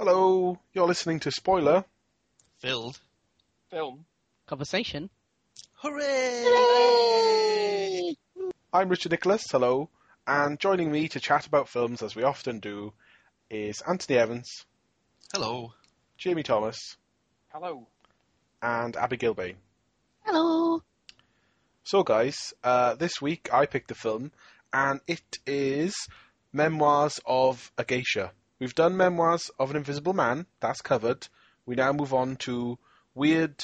Hello, you're listening to Spoiler. Filled. Film. Conversation. Hooray! I'm Richard Nicholas, hello, and joining me to chat about films, as we often do, is Anthony Evans, Hello. Jamie Thomas, Hello. and Abby Gilbane. Hello. So guys, this week I picked a film, and it is Memoirs of a Geisha. We've done Memoirs of an Invisible Man, that's covered. We now move on to weird,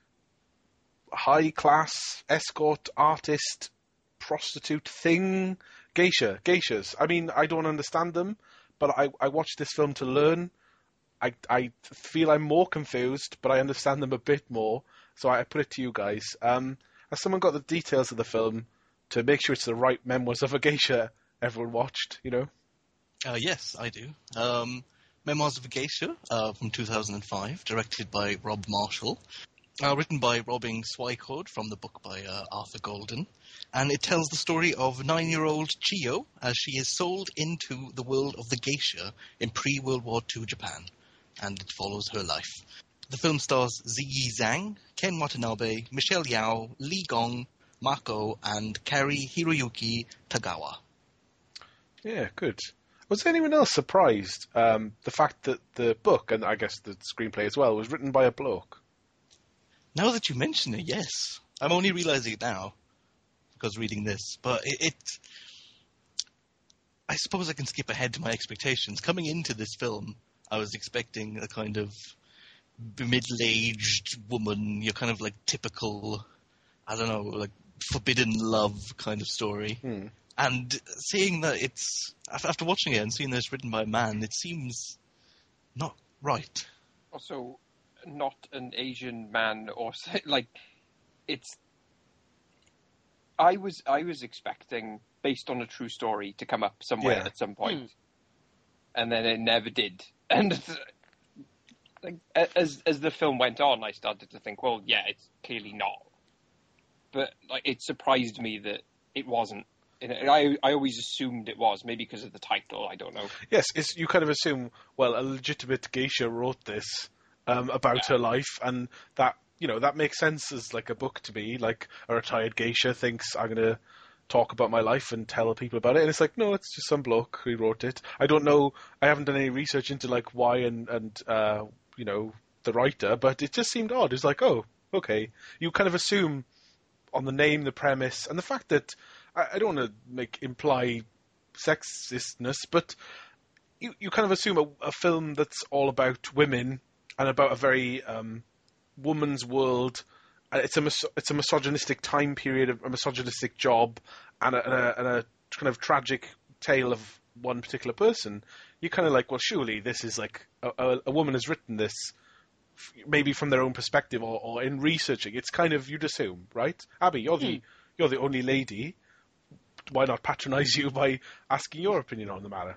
high-class, escort, artist, prostitute thing, geishas. I mean, I don't understand them, but I watched this film to learn. I feel I'm more confused, but I understand them a bit more, so I put it to you guys. Has someone got the details of the film to make sure it's the right Memoirs of a Geisha everyone watched, you know? Yes, I do. Memoirs of a Geisha from 2005, directed by Rob Marshall. Written by Robin Swycord from the book by Arthur Golden. And it tells the story of 9-year-old Chiyo as she is sold into the world of the geisha in pre-World War II Japan. And it follows her life. The film stars Ziyi Zhang, Ken Watanabe, Michelle Yao, Li Gong, Mako, and Kari Hiroyuki Tagawa. Yeah, good. Was anyone else surprised the fact that the book, and I guess the screenplay as well, was written by a bloke? Now that you mention it, yes. I'm only realizing it now because reading this. But I suppose I can skip ahead to my expectations. Coming into this film, I was expecting a kind of middle-aged woman, your kind of like typical, I don't know, like forbidden love kind of story. And seeing that it's, after watching it and seeing that it's written by a man, it seems not right. Also, not an Asian man, or like, it's. I was expecting, based on a true story, to come up somewhere at some point, and then it never did. And like, as the film went on, I started to think, well, yeah, it's clearly not. But like, it surprised me that it wasn't. I always assumed it was, maybe because of the title, I don't know. Yes, you kind of assume, well, a legitimate geisha wrote this about her life, and that, you know, that makes sense as like a book to me. Like, a retired geisha thinks, I'm going to talk about my life and tell people about it, and it's like, no, it's just some bloke who wrote it. I don't know, I haven't done any research into like why and you know, the writer, but it just seemed odd. It's like, oh, okay. You kind of assume on the name, the premise, and the fact that I don't want to imply sexistness, but you kind of assume a film that's all about women and about a very woman's world. It's a misogynistic time period, a misogynistic job, and a kind of tragic tale of one particular person. You're kind of like, well, surely this is like a woman has written this, maybe from their own perspective or in researching. It's kind of, you'd assume, right? Abby, you're the only lady. Why not patronize you by asking your opinion on the matter?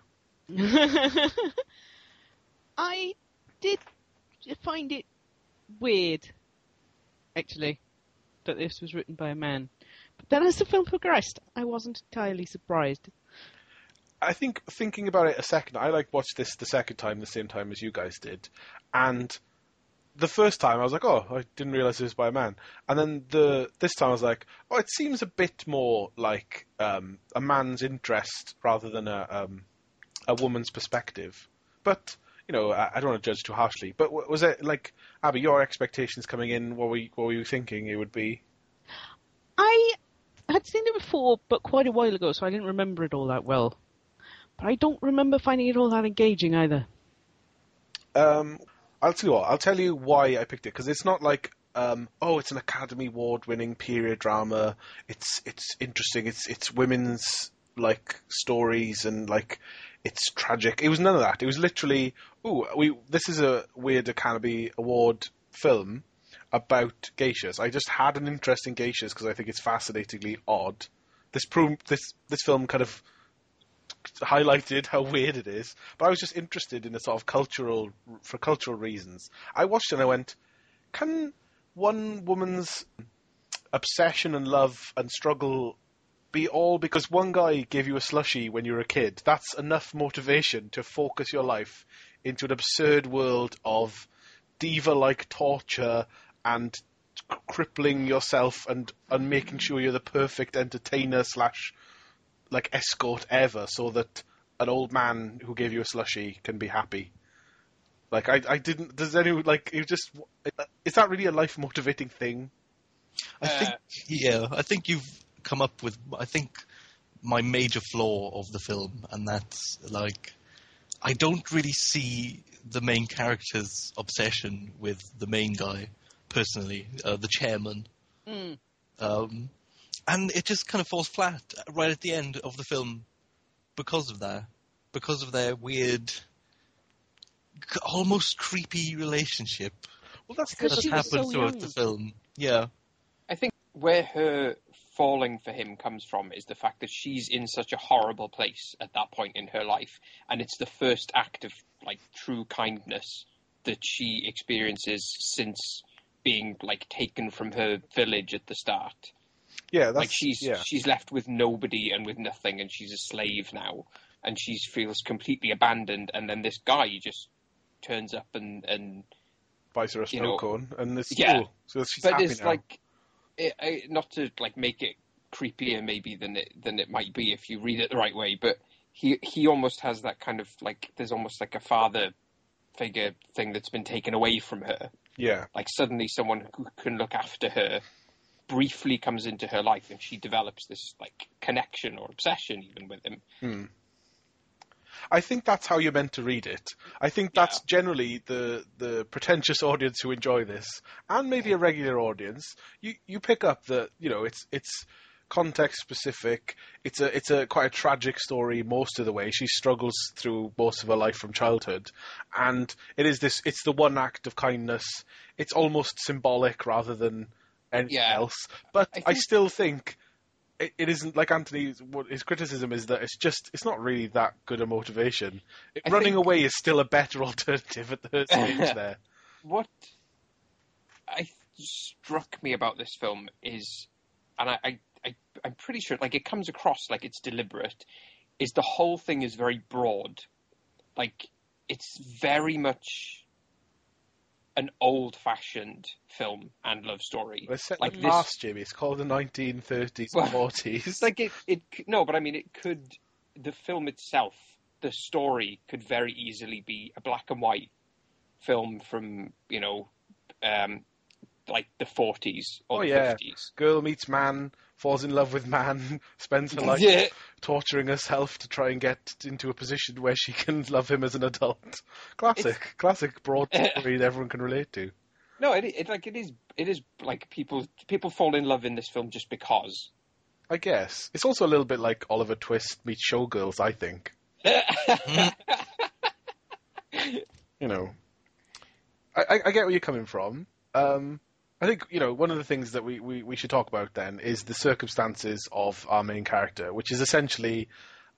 I did find it weird, actually, that this was written by a man. But then as the film progressed, I wasn't entirely surprised. I think, thinking about it a second, I watched this the second time, the same time as you guys did, and the first time I was like, oh, I didn't realize it was by a man. And then this time I was like, oh, it seems a bit more like a man's interest rather than a woman's perspective. But, you know, I don't want to judge too harshly. But was it like, Abby, your expectations coming in, what were you thinking it would be? I had seen it before, but quite a while ago, so I didn't remember it all that well. But I don't remember finding it all that engaging either. I'll tell you what, I'll tell you why I picked it, because it's not like, oh, it's an Academy Award-winning period drama, it's interesting, it's women's, like, stories, and, like, it's tragic. It was none of that. It was literally, this is a weird Academy Award film about geishas. I just had an interest in geishas because I think it's fascinatingly odd. This film kind of highlighted how weird it is, but I was just interested in the sort of cultural reasons. I watched it and I went, can one woman's obsession and love and struggle be all because one guy gave you a slushie when you were a kid? That's enough motivation to focus your life into an absurd world of diva-like torture and crippling yourself and making sure you're the perfect entertainer / like escort ever, so that an old man who gave you a slushie can be happy. Like, I didn't. Does anyone like? You just is that really a life motivating thing? I think you've come up with, I think, my major flaw of the film, and that's, like, I don't really see the main character's obsession with the main guy, personally, the chairman. And it just kind of falls flat right at the end of the film because of that. Because of their weird, almost creepy relationship. Well, that's Because the she was happens so throughout young. the film. Yeah. I think where her falling for him comes from is the fact that she's in such a horrible place at that point in her life, and it's the first act of, like, true kindness that she experiences since being, like, taken from her village at the start. Yeah, that's Like, she's left with nobody and with nothing, and she's a slave now, and she feels completely abandoned, and then this guy just turns up and buys her a snow cone, and it's yeah. cool. So she's but happy it's now. like, not to, like, make it creepier maybe than it might be if you read it the right way, but he almost has that kind of, like, there's almost like a father figure thing that's been taken away from her. Yeah. Like, suddenly someone who can look after her briefly comes into her life, and she develops this, like, connection or obsession even with him. I think that's how you're meant to read it. I think that's generally the pretentious audience who enjoy this, and maybe a regular audience. You pick up that, you know, it's context specific. It's a quite a tragic story most of the way. She struggles through most of her life from childhood, and it's the one act of kindness. It's almost symbolic rather than anything else. But I still think it isn't, like Anthony, his criticism is that it's not really that good a motivation. Running away is still a better alternative at the stage there. What struck me about this film is, and I'm pretty sure, like, it comes across like it's deliberate, is the whole thing is very broad. Like, it's very much an old-fashioned film and love story. Well, it's set like in this, past, Jimmy. It's called the 1930s and 40s. It's like no, but I mean, the film itself, the story could very easily be a black and white film from, you know, like the 40s or the 50s. Girl meets man, falls in love with man, spends her life torturing herself to try and get into a position where she can love him as an adult. Classic broad story that everyone can relate to. No, it is like people fall in love in this film just because. I guess it's also a little bit like Oliver Twist meets Showgirls, I think. You know, I get where you're coming from. I think, you know, one of the things that we should talk about then is the circumstances of our main character, which is essentially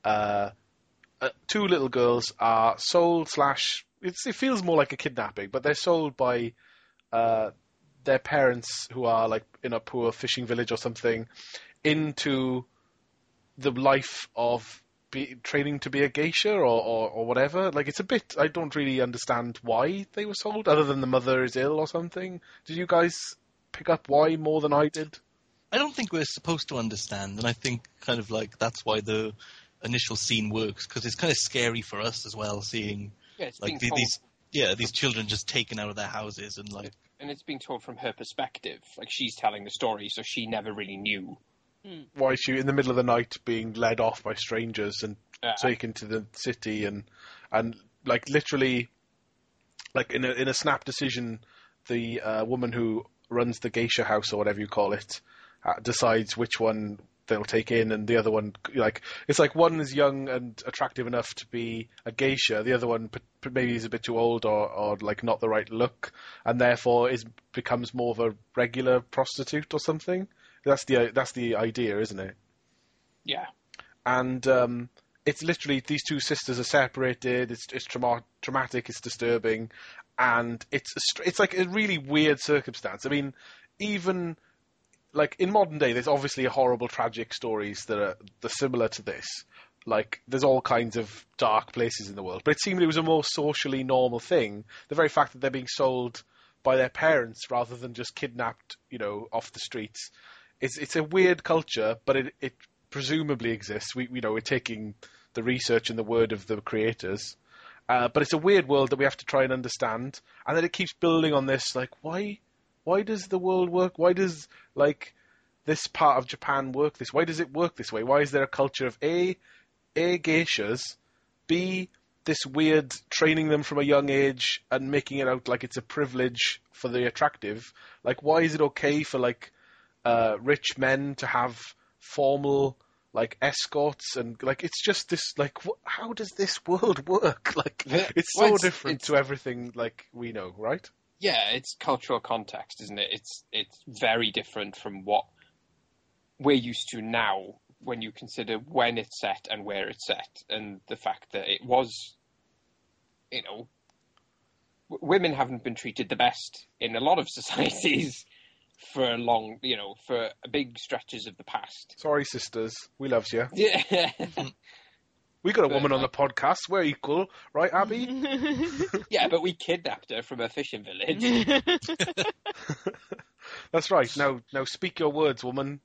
two little girls are sold / it feels more like a kidnapping, but they're sold by their parents, who are, like, in a poor fishing village or something, into the life of training to be a geisha or whatever. Like, it's a bit, I don't really understand why they were sold, other than the mother is ill or something. Did you guys pick up why more than I did? I don't think we're supposed to understand, and I think kind of like that's why the initial scene works, because it's kind of scary for us as well, seeing like these children just taken out of their houses and like. And it's being told from her perspective, like she's telling the story, so she never really knew. Why she in the middle of the night being led off by strangers and taken to the city and like literally, like in a snap decision, the woman who runs the geisha house or whatever you call it decides which one they'll take in, and the other one, like, it's like one is young and attractive enough to be a geisha, the other one maybe is a bit too old or like not the right look, and therefore becomes more of a regular prostitute or something. That's the idea, isn't it? Yeah. And it's literally these two sisters are separated. It's traumatic. It's disturbing, and it's like a really weird circumstance. I mean, even like in modern day, there's obviously horrible, tragic stories that are similar to this. like, there's all kinds of dark places in the world. But it seemed it was a more socially normal thing. The very fact that they're being sold by their parents rather than just kidnapped, off the streets. It's a weird culture, but it presumably exists. We're taking the research and the word of the creators. But it's a weird world that we have to try and understand. And then it keeps building on this, like, why does the world work? Why does, like, this part of Japan work this? Why does it work this way? Why is there a culture of A, geishas, B, this weird training them from a young age and making it out like it's a privilege for the attractive? Like, why is it okay for, like, rich men to have formal, like, escorts? And, like, it's just this, like, how does this world work? Like, it's so different to everything, like, we know, right? Yeah, it's cultural context, isn't it? It's very different from what we're used to now when you consider when it's set and where it's set, and the fact that it was, women haven't been treated the best in a lot of societies for for big stretches of the past. Sorry, sisters. We loves you. Yeah. We got a woman on the podcast. We're equal. Right, Abby? Yeah, but we kidnapped her from a fishing village. That's right. Now speak your words, woman.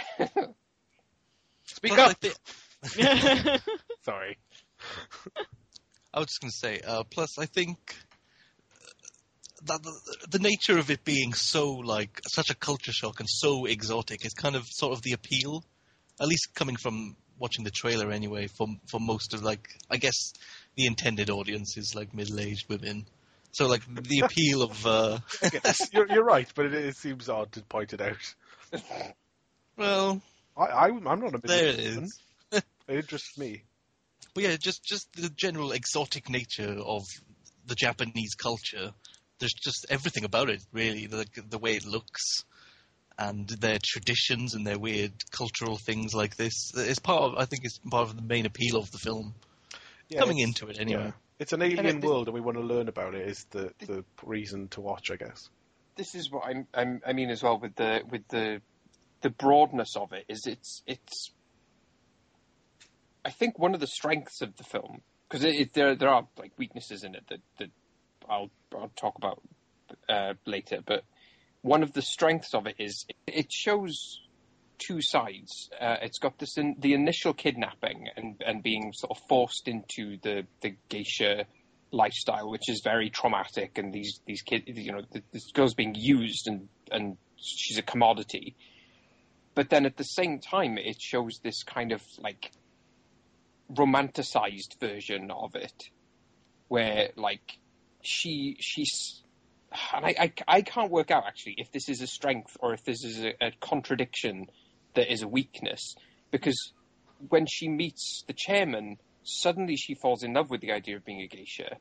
Speak Plus, up! Sorry. I was just going to say, plus I think that the nature of it being so, like, such a culture shock and so exotic is kind of sort of the appeal, at least coming from watching the trailer anyway, for most of, like, I guess the intended audience is, like, middle-aged women. So, like, the appeal of... Yes, you're right, but it seems odd to point it out. Well... I'm not a there middle-aged woman. it is. It interests me. But yeah, just the general exotic nature of the Japanese culture. There's just everything about it, really. The way it looks and their traditions and their weird cultural things like this. I think it's part of the main appeal of the film. Yeah, Coming into it, anyway. Yeah. It's an alien world and we want to learn about it is the reason to watch, I guess. This is what I mean as well with the broadness of it is it's I think one of the strengths of the film, because there are, like, weaknesses in it that I'll talk about later, but one of the strengths of it is it shows two sides. It's got the initial kidnapping and being sort of forced into the geisha lifestyle, which is very traumatic, and these kids, this girl's being used and she's a commodity. But then at the same time, it shows this kind of, like, romanticized version of it, where, like, she's, and I can't work out actually if this is a strength or if this is a contradiction that is a weakness, because when she meets the chairman, suddenly she falls in love with the idea of being a geisha.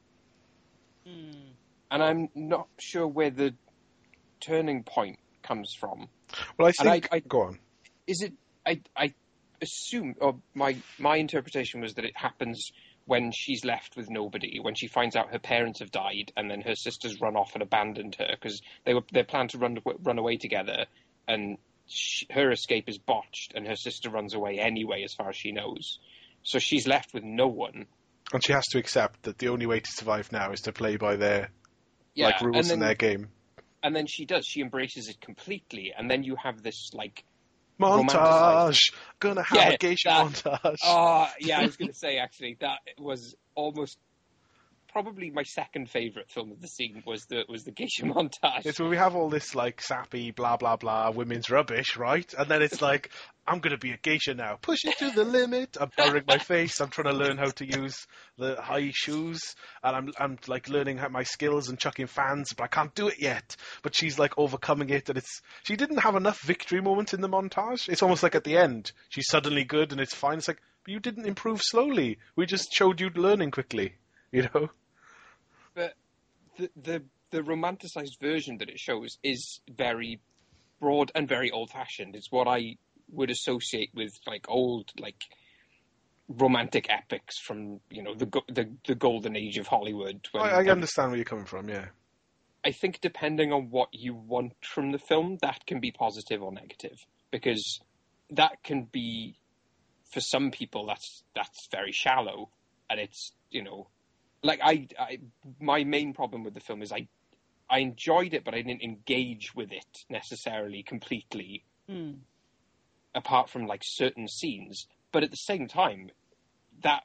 And I'm not sure where the turning point comes from. Well, I think... Go on. Is it... I assume, or my interpretation was that it happens when she's left with nobody, when she finds out her parents have died, and then her sisters run off and abandoned her, because they planned to run away together, and her escape is botched, and her sister runs away anyway, as far as she knows. So she's left with no one. And she has to accept that the only way to survive now is to play by their rules in their game. And then she does. She embraces it completely. And then you have this, like... Montage! Gonna have a geisha montage. Oh, yeah, I was going to say, actually, that was almost... Probably my second favourite film of the scene was the geisha montage. It's where we have all this, like, sappy, blah, blah, blah, women's rubbish, right? And then it's like, I'm going to be a geisha now. Push it to the limit. I'm powering my face. I'm trying to learn how to use the high shoes. And I'm like, learning my skills and chucking fans, but I can't do it yet. But she's, like, overcoming it. And she didn't have enough victory moments in the montage. It's almost like at the end, she's suddenly good and it's fine. It's like, but you didn't improve slowly. We just showed you learning quickly, you know? But the romanticized version that it shows is very broad and very old-fashioned. It's what I would associate with, like, old, like, romantic epics from, the golden age of Hollywood. I understand where you're coming from, yeah. I think depending on what you want from the film, that can be positive or negative, because that can be for some people that's very shallow, and it's, you know, like my main problem with the film is I enjoyed it, but I didn't engage with it necessarily completely, apart from like certain scenes. But at the same time, that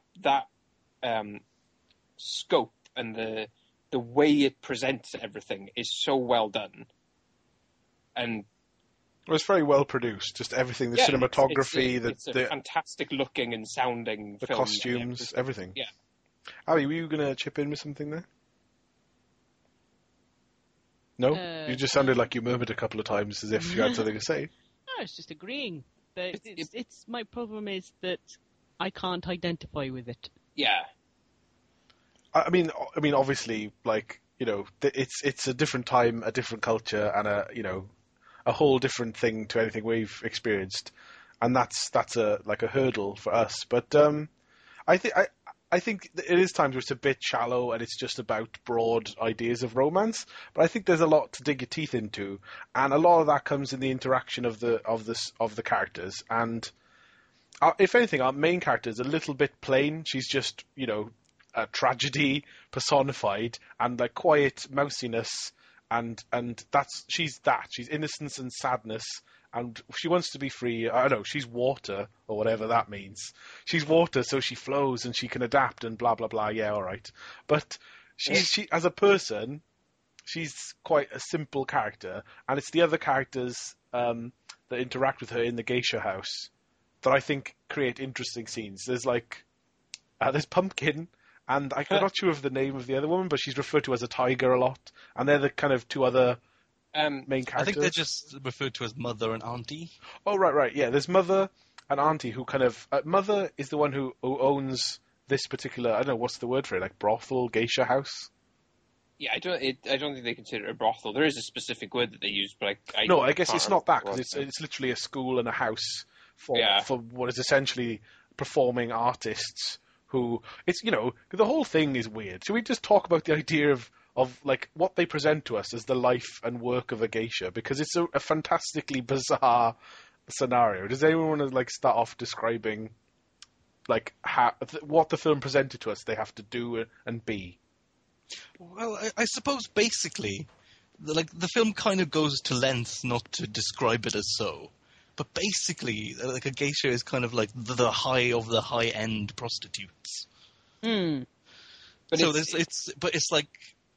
scope and the way it presents everything is so well done, and it was very well produced. Just everything, the cinematography, it's a fantastic looking and sounding the film, costumes, everything. Yeah. Ali, were you going to chip in with something there? No? You just sounded like you murmured a couple of times as if you had something to say. No, it's just agreeing. It's my problem is that I can't identify with it. Yeah. I mean, obviously, like, you know, it's a different time, a different culture, and a whole different thing to anything we've experienced, and that's a hurdle for us. But I think it is times where it's a bit shallow and it's just about broad ideas of romance. But I think there's a lot to dig your teeth into, and a lot of that comes in the interaction of the characters. And if anything, our main character is a little bit plain. She's just, you know, a tragedy personified, and like quiet mousiness, and she's innocence and sadness. And she wants to be free. I don't know, she's water, or whatever that means. She's water, so she flows and she can adapt and blah, blah, blah. Yeah, all right. But she as a person, she's quite a simple character. And it's the other characters that interact with her in the geisha house that I think create interesting scenes. There's there's Pumpkin, and I'm not sure of the name of the other woman, but she's referred to as a tiger a lot. And they're the kind of two other main characters. I think they're just referred to as Mother and Auntie. Oh, right. Yeah, there's Mother and Auntie who kind of... Mother is the one who owns this particular... I don't know, what's the word for it? Like brothel, geisha house? Yeah, I don't think they consider it a brothel. There is a specific word that they use, but I guess it's not that, because it's literally a school and a house for what is essentially performing artists who... It's, you know, the whole thing is weird. Should we just talk about the idea of like what they present to us as the life and work of a geisha, because it's a fantastically bizarre scenario. Does anyone want to like start off describing like what the film presented to us they have to do and be? Well, I suppose basically, the film kind of goes to lengths not to describe it as so, but basically, like a geisha is kind of like the high of the high end prostitutes. But so it's like.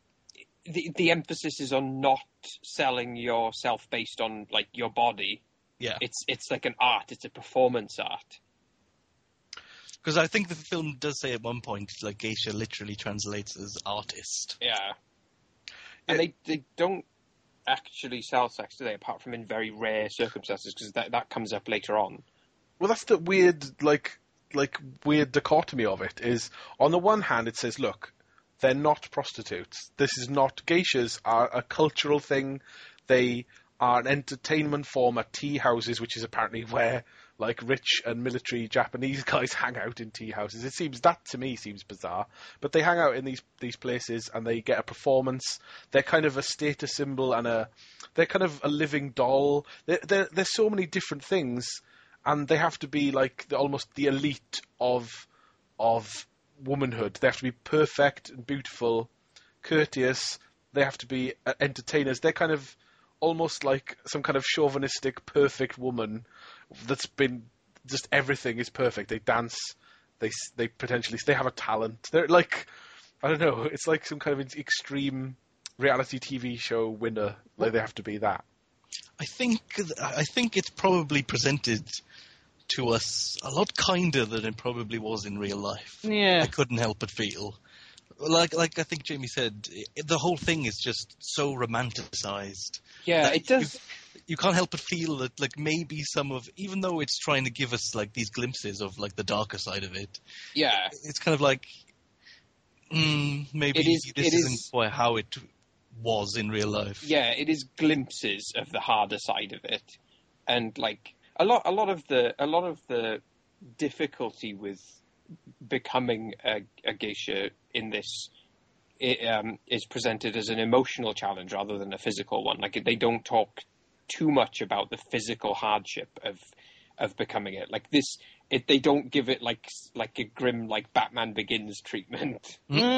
The emphasis is on not selling yourself based on like your body. Yeah, it's like an art. It's a performance art. Because I think the film does say at one point, like geisha literally translates as artist. Yeah, and they don't actually sell sex, do they? Apart from in very rare circumstances, because that comes up later on. Well, that's the weird weird dichotomy of it. Is on the one hand it says, look, they're not prostitutes. This is not... Geishas are a cultural thing. They are an entertainment form at tea houses, which is apparently where, like, rich and military Japanese guys hang out in tea houses. That to me seems bizarre. But they hang out in these places and they get a performance. They're kind of a status symbol and they're kind of a living doll. There's so many different things, and they have to be, like, almost the elite of womanhood. They have to be perfect and beautiful, courteous. They have to be entertainers. They're kind of almost like some kind of chauvinistic perfect woman that's been just everything is perfect. They dance. They potentially have a talent. They're like, I don't know. It's like some kind of extreme reality TV show winner. Like they have to be that. I think it's probably presented to us a lot kinder than it probably was in real life. Yeah. I couldn't help but feel. Like I think Jamie said, the whole thing is just so romanticized. Yeah, it does. You can't help but feel that, like, maybe even though it's trying to give us, like, these glimpses of, like, the darker side of it. Yeah. It's kind of like, maybe this isn't quite how it was in real life. Yeah, it is glimpses of the harder side of it. And, like, a lot of the difficulty with becoming a geisha in this is presented as an emotional challenge rather than a physical one. Like, they don't talk too much about the physical hardship of becoming it. Like this, they don't give it like a grim like Batman Begins treatment.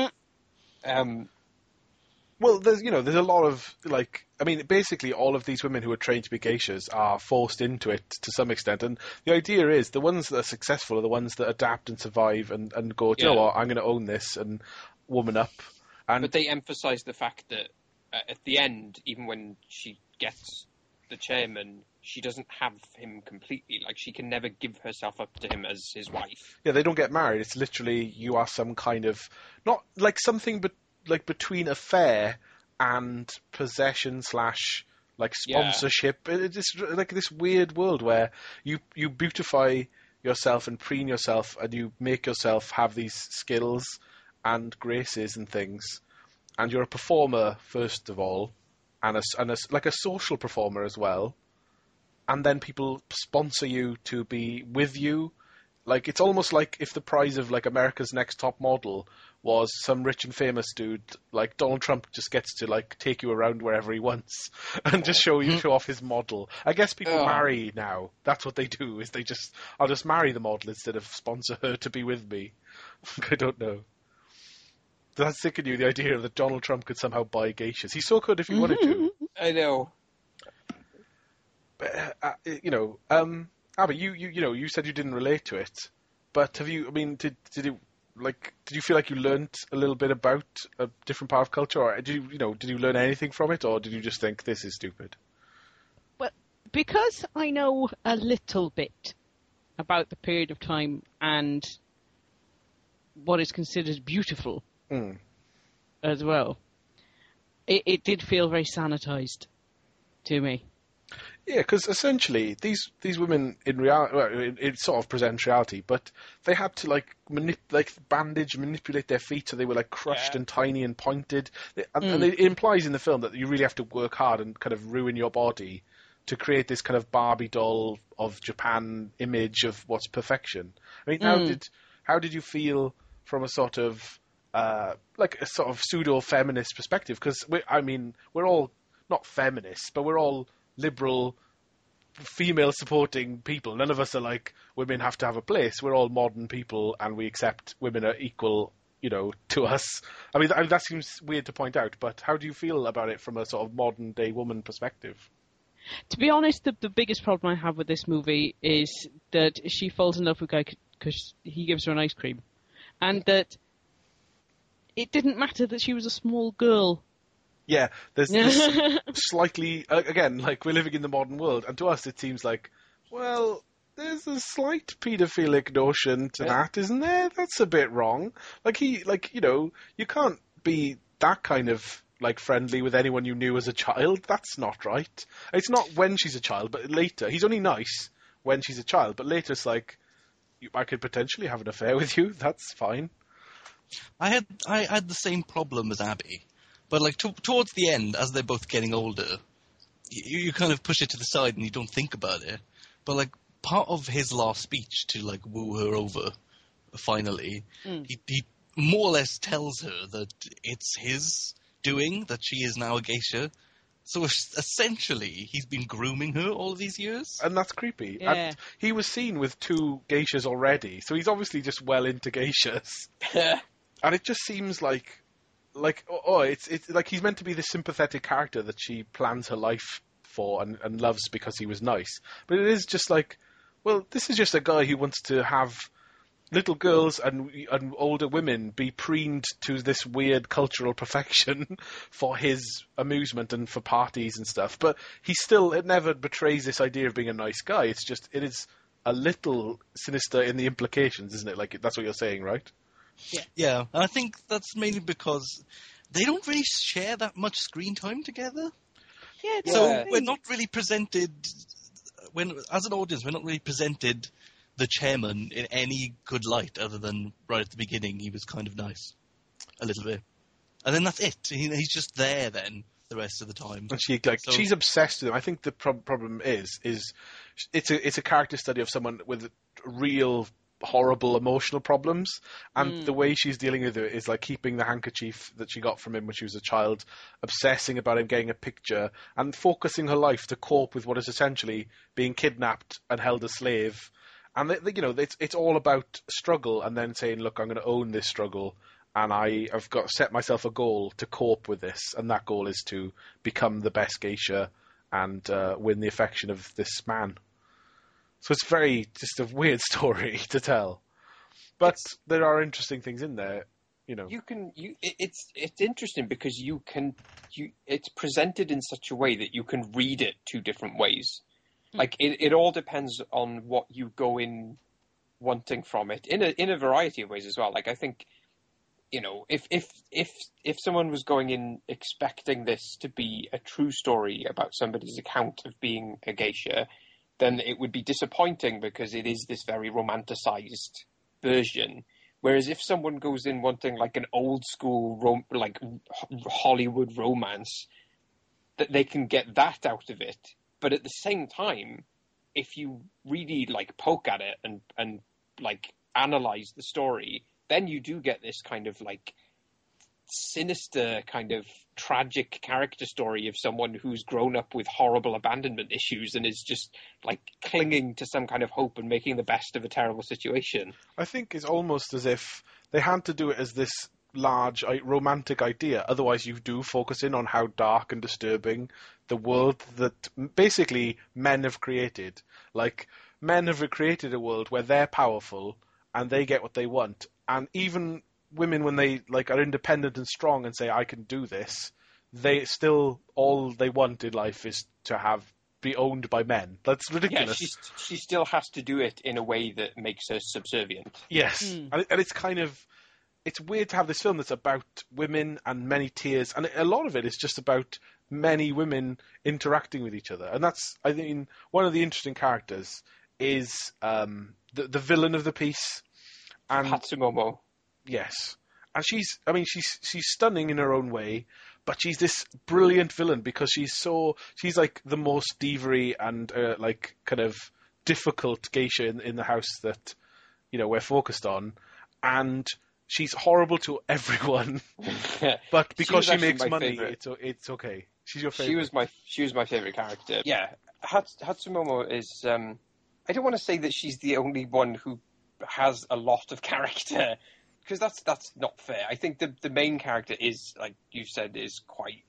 Well, there's a lot of basically all of these women who are trained to be geishas are forced into it to some extent, and the idea is the ones that are successful are the ones that adapt and survive and go, do you know what, I'm going to own this and woman up. But they emphasise the fact that at the end, even when she gets the chairman, she doesn't have him completely. Like, she can never give herself up to him as his wife. Yeah, they don't get married. It's literally you are some kind of not like something, but like between affair and possession / like sponsorship. Yeah. It's like this weird world where you beautify yourself and preen yourself, and you make yourself have these skills and graces and things, and you're a performer first of all, and like a social performer as well, and then people sponsor you to be with you. Like, it's almost like if the prize of like America's Next Top Model was some rich and famous dude, like Donald Trump just gets to like take you around wherever he wants and just show off his model. I guess people marry now. That's what they do, is I'll just marry the model instead of sponsor her to be with me. I don't know. Does that sicken you, the idea that Donald Trump could somehow buy geishas? He so could if he wanted to. I know. But, Abby, you said you didn't relate to it, but have you? I mean, did you feel like you learnt a little bit about a different part of culture, or did you learn anything from it, or did you just think this is stupid? Well, because I know a little bit about the period of time and what is considered beautiful as well, it did feel very sanitized to me. Yeah, because essentially these women in reality, well, it sort of presents reality, but they had to manipulate their feet, so they were like crushed and tiny and pointed. And it implies in the film that you really have to work hard and kind of ruin your body to create this kind of Barbie doll of Japan image of what's perfection. I mean, how did you feel from a sort of like a sort of pseudo-feminist perspective? Because we're all not feminists, but we're all liberal, female-supporting people. None of us are like, women have to have a place. We're all modern people, and we accept women are equal, to us. I mean, that seems weird to point out, but how do you feel about it from a sort of modern-day woman perspective? To be honest, the biggest problem I have with this movie is that she falls in love with a guy because he gives her an ice cream. And that it didn't matter that she was a small girl. Yeah, there's this slightly, again, like, we're living in the modern world, and to us it seems like, well, there's a slight paedophilic notion to that, isn't there? That's a bit wrong. You can't be that kind of, like, friendly with anyone you knew as a child. That's not right. It's not when she's a child, but later. He's only nice when she's a child, but later it's like, I could potentially have an affair with you. That's fine. I had the same problem as Abby. But, like, towards the end, as they're both getting older, you kind of push it to the side and you don't think about it. But, like, part of his last speech to, like, woo her over, finally, he more or less tells her that it's his doing, that she is now a geisha. So, essentially, he's been grooming her all these years. And that's creepy. Yeah. And he was seen with 2 geishas already, so he's obviously just well into geishas. And it just seems like it's like he's meant to be this sympathetic character that she plans her life for and loves because he was nice. But it is just like, well, this is just a guy who wants to have little girls and older women be preened to this weird cultural perfection for his amusement and for parties and stuff. But it never betrays this idea of being a nice guy. It is a little sinister in the implications, isn't it? Like, that's what you're saying, right? Yeah, I think that's mainly because they don't really share that much screen time together. Yeah. So we're not really presented, as an audience, we're not really presented the chairman in any good light other than right at the beginning he was kind of nice. A little bit. And then that's it. He's just there then the rest of the time. And she's obsessed with him. I think the problem is it's a character study of someone with real horrible emotional problems, and the way she's dealing with it is like keeping the handkerchief that she got from him when she was a child, obsessing about him getting a picture, and focusing her life to cope with what is essentially being kidnapped and held a slave. And it's all about struggle, and then saying, look, I'm going to own this struggle, and I've got to set myself a goal to cope with this, and that goal is to become the best geisha and win the affection of this man. So it's just a weird story to tell, but there are interesting things in there. It's interesting because it's presented in such a way that you can read it two different ways. Like it all depends on what you go in wanting from it in a variety of ways as well. Like I think, if someone was going in expecting this to be a true story about somebody's account of being a geisha, then it would be disappointing because it is this very romanticized version. Whereas if someone goes in wanting like an old school Hollywood romance, that they can get that out of it. But at the same time, if you really like poke at it and like analyze the story, then you do get this kind of like sinister kind of tragic character story of someone who's grown up with horrible abandonment issues and is just like clinging to some kind of hope and making the best of a terrible situation. I think it's almost as if they had to do it as this large romantic idea. Otherwise, you do focus in on how dark and disturbing the world that basically men have created. Like, men have created a world where they're powerful and they get what they want. And even women, when they are independent and strong and say, I can do this, they still, all they want in life is to be owned by men. That's ridiculous. Yeah, she still has to do it in a way that makes her subservient. Yes. And it's kind of, it's weird to have this film that's about women and many tears, and a lot of it is just about many women interacting with each other. And that's, I think, one of the interesting characters is the villain of the piece. And Hatsumomo. Yes. And she's stunning in her own way, but she's this brilliant villain because she's like the most thievery and like kind of difficult geisha in the house that, we're focused on. And she's horrible to everyone, but because she makes money, it's okay. She's your favorite. She was my favorite character. Yeah, Hatsumomo is. I don't want to say that she's the only one who has a lot of character, because that's not fair. I think the main character is, like you said, is quite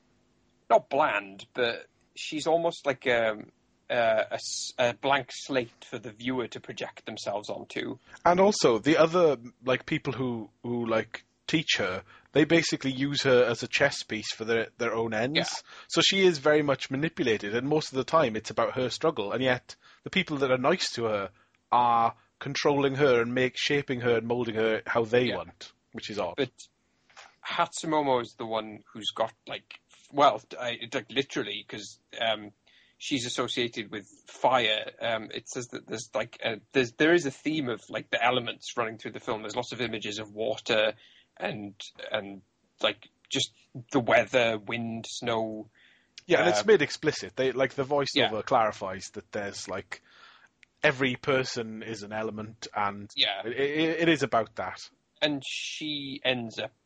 not bland, but she's almost like a blank slate for the viewer to project themselves onto. And also the other people who teach her, they basically use her as a chess piece for their own ends. Yeah. So she is very much manipulated, and most of the time it's about her struggle, and yet the people that are nice to her are controlling her and shaping her and molding her how they want, which is odd. But Hatsumomo is the one who's got literally, because she's associated with fire. It says that there's there is a theme of like the elements running through the film. There's lots of images of water and like just the weather, wind, snow. Yeah, and it's made explicit. They the voiceover clarifies that there's every person is an element, and it is about that. And she ends up.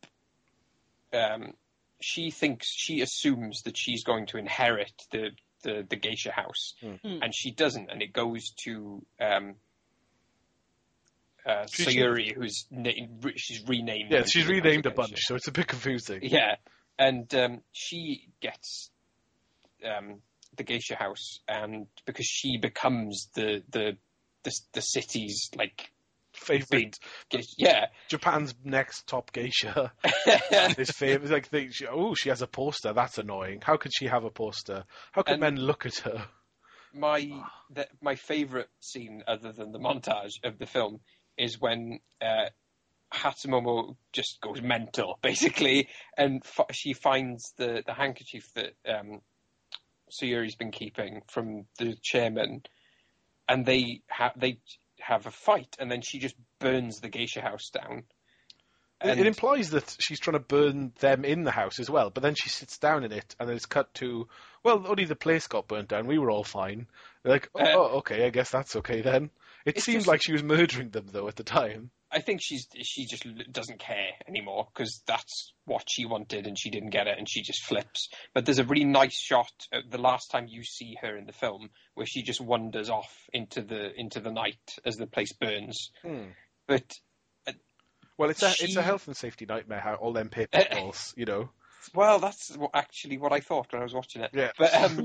She assumes that she's going to inherit the geisha house, and she doesn't, and it goes to Sayuri, who's she's renamed. Yeah, she's renamed a bunch, so it's a bit confusing. Yeah, and she gets the geisha house, and because she becomes the city's favorite, Japan's next top geisha. His favorite thing. She has a poster. That's annoying. How could she have a poster? How could men look at her? My favorite scene, other than the montage of the film, is when Hatsumomo just goes mental, basically, and she finds the handkerchief that Sayuri's been keeping from the chairman, and they have a fight, and then she just burns the geisha house down. It implies that she's trying to burn them in the house as well, but then she sits down in it, and then it's cut to, only the place got burnt down, we were all fine. They're like, okay, I guess that's okay then. It It's seemed just- like she was murdering them, though, at the time. I think she just doesn't care anymore because that's what she wanted and she didn't get it and she just flips. But there's a really nice shot the last time you see her in the film where she just wanders off into the night as the place burns. But Well, it's a health and safety nightmare. How all them paper balls, you know. well, that's actually what I thought when I was watching it. Yeah.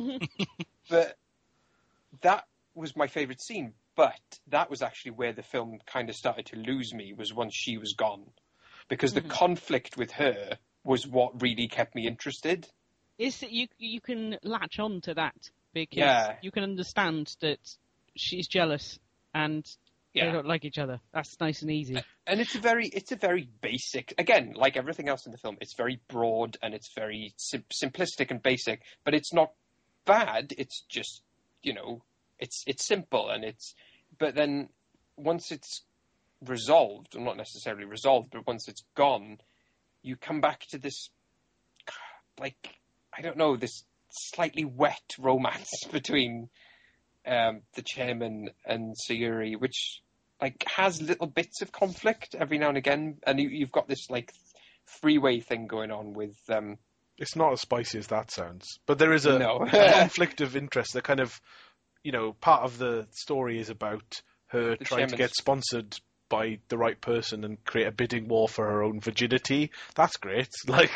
But that was my favourite scene. But that was actually where the film kind of started to lose me, was once she was gone. Because the conflict with her was what really kept me interested. Is that you can latch on to that because you can understand that she's jealous and they don't like each other. That's nice and easy. And it's a very basic, again, like everything else in the film, it's very broad and it's very simplistic and basic, but it's not bad. It's just, it's simple and but then once it's resolved, or not necessarily resolved, but once it's gone, you come back to this, like, I don't know, this slightly wet romance between the chairman and Sayuri, which, like, has little bits of conflict every now and again, and you've got this, like, freeway thing going on with... It's not as spicy as that sounds, but there is a conflict of interest. That kind of, part of the story is about her trying to get sponsored by the right person and create a bidding war for her own virginity. That's great. Like,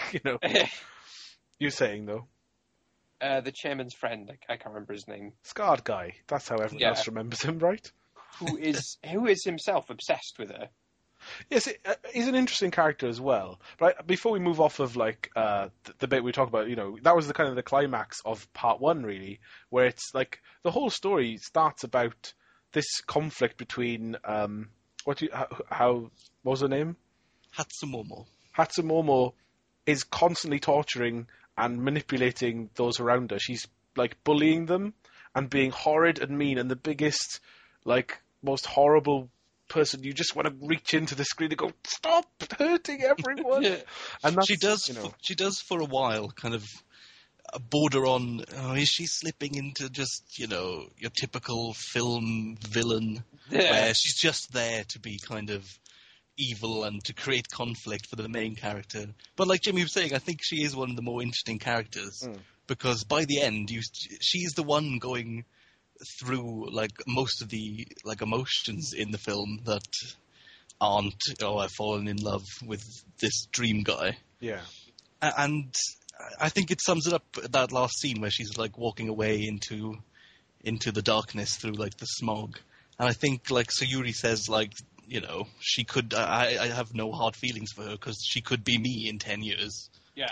you're saying, though. The chairman's friend, I can't remember his name. Scarred guy. That's how everyone else remembers him, right? Who is himself obsessed with her. Yes, he's an interesting character as well. But before we move off of the bit we talked about, that was the climax of part one, really, where it's like the whole story starts about this conflict between what was her name? Hatsumomo. Hatsumomo is constantly torturing and manipulating those around her. She's like bullying them and being horrid and mean and the biggest, most horrible person. You just want to reach into the screen and go, stop hurting everyone. And that's, she does for a while kind of border on, is she slipping into just, your typical film villain where she's just there to be kind of evil and to create conflict for the main character. But like Jimmy was saying, I think she is one of the more interesting characters because by the end, she's the one going through most of the emotions in the film that aren't I've fallen in love with this dream guy. Yeah. And I think it sums it up, that last scene where she's walking away into the darkness through the smog. And I think Sayuri says she could I have no hard feelings for her because she could be me in 10 years.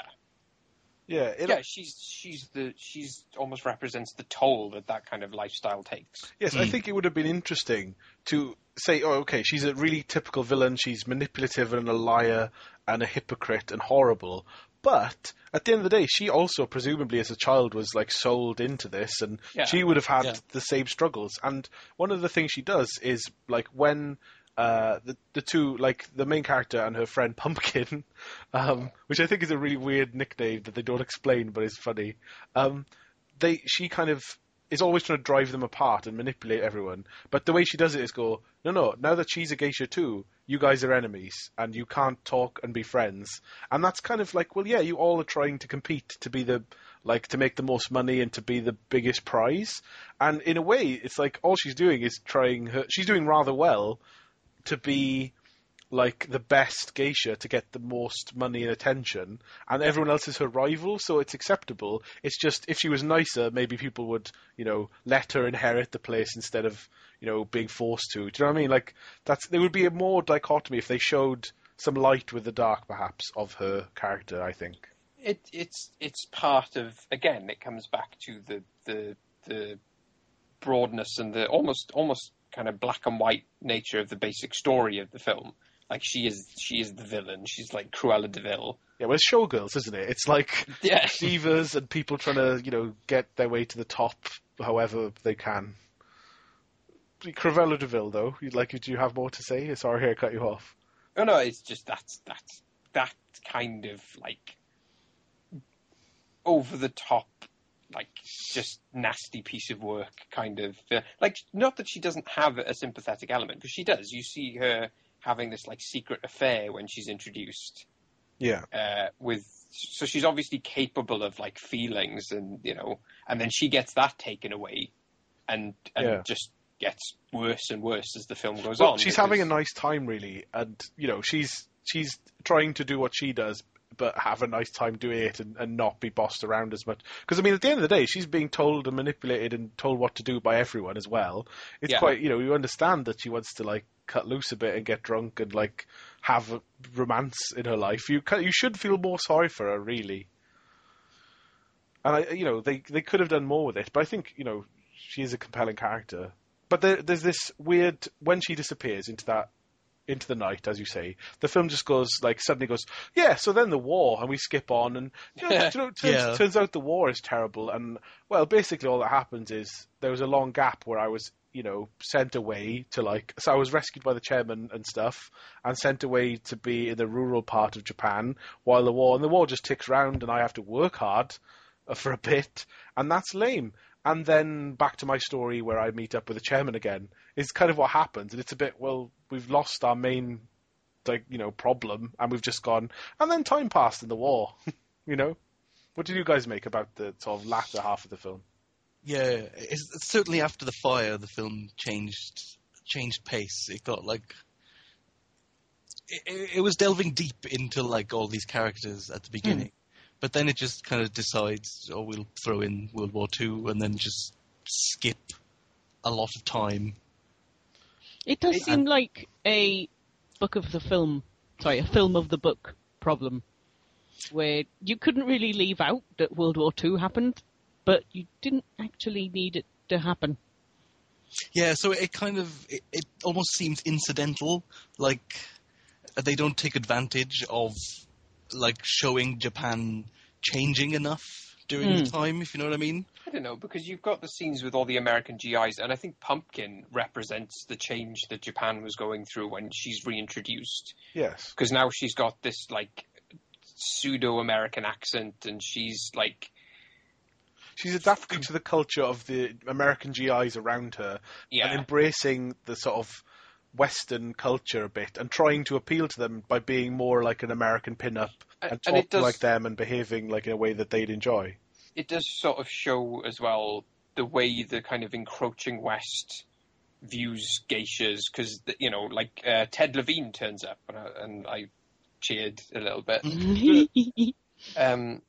Yeah, she's almost represents the toll that kind of lifestyle takes. Yes, I think it would have been interesting to say, oh, okay, she's a really typical villain, she's manipulative and a liar and a hypocrite and horrible, but at the end of the day, she also presumably as a child was sold into this, and she would have had the same struggles. And one of the things she does is when the two, the main character and her friend Pumpkin, which I think is a really weird nickname that they don't explain, but is funny. She kind of is always trying to drive them apart and manipulate everyone. But the way she does it is go, no, now that she's a geisha too, you guys are enemies and you can't talk and be friends. And that's kind of well, yeah, you all are trying to compete to be to make the most money and to be the biggest prize. And in a way, it's all she's doing is she's doing rather well to be the best geisha to get the most money and attention, and everyone else is her rival, so it's acceptable. It's just if she was nicer, maybe people would, let her inherit the place instead of, being forced to. Do you know what I mean? There would be a more dichotomy if they showed some light with the dark, perhaps, of her character, I think. It's part of, again, it comes back to the broadness and the almost kind of black and white nature of the basic story of the film. She is the villain. She's like Cruella de Vil. Yeah, well, it's showgirls, isn't it? It's divas and people trying to, get their way to the top however they can. Cruella de Vil, though, do you have more to say? Sorry, I cut you off. Oh, no, it's just that kind of, over the top like just nasty piece of work, kind of like, not that she doesn't have a sympathetic element, because she does. You see her having this like secret affair when she's introduced. Yeah. So she's obviously capable of like feelings, and and then she gets that taken away, and just gets worse and worse as the film goes on. She's having a nice time, really, and she's trying to do what she does, but have a nice time doing it and not be bossed around as much. Because, I mean, at the end of the day, she's being told and manipulated and told what to do by everyone as well. It's quite, you understand that she wants to, like, cut loose a bit and get drunk and, like, have a romance in her life. You should feel more sorry for her, really. And, they could have done more with it, but I think, she is a compelling character. But there's this weird, when she disappears into the night, as you say, the film just suddenly goes, yeah, so then the war, and we skip on, and turns out the war is terrible, and, well, basically all that happens is there was a long gap where I was, sent away to, so I was rescued by the chairman and stuff, and sent away to be in the rural part of Japan while the war just ticks round, and I have to work hard for a bit, and that's lame. And then back to my story where I meet up with the chairman again is kind of what happens. And it's a bit, well, we've lost our main, problem, and we've just gone. And then time passed in the war, What did you guys make about the sort of latter half of the film? Yeah, it's certainly after the fire, the film changed pace. It got it was delving deep into all these characters at the beginning. But then it just kind of decides, we'll throw in World War II and then just skip a lot of time. It does seem like a film of the book problem, where you couldn't really leave out that World War II happened, but you didn't actually need it to happen. Yeah, so it kind of, it almost seems incidental, like they don't take advantage of showing Japan changing enough during the time, if you know what I mean. I don't know, because you've got the scenes with all the American GIs, and I think Pumpkin represents the change that Japan was going through when she's reintroduced. Yes. Because now she's got this, pseudo-American accent, and she's, She's adapting to the culture of the American GIs around her, and embracing the sort of Western culture a bit, and trying to appeal to them by being more like an American pin-up and talking like them and behaving in a way that they'd enjoy. It does sort of show as well the way the kind of encroaching West views geishas, because Ted Levine turns up and I cheered a little bit. And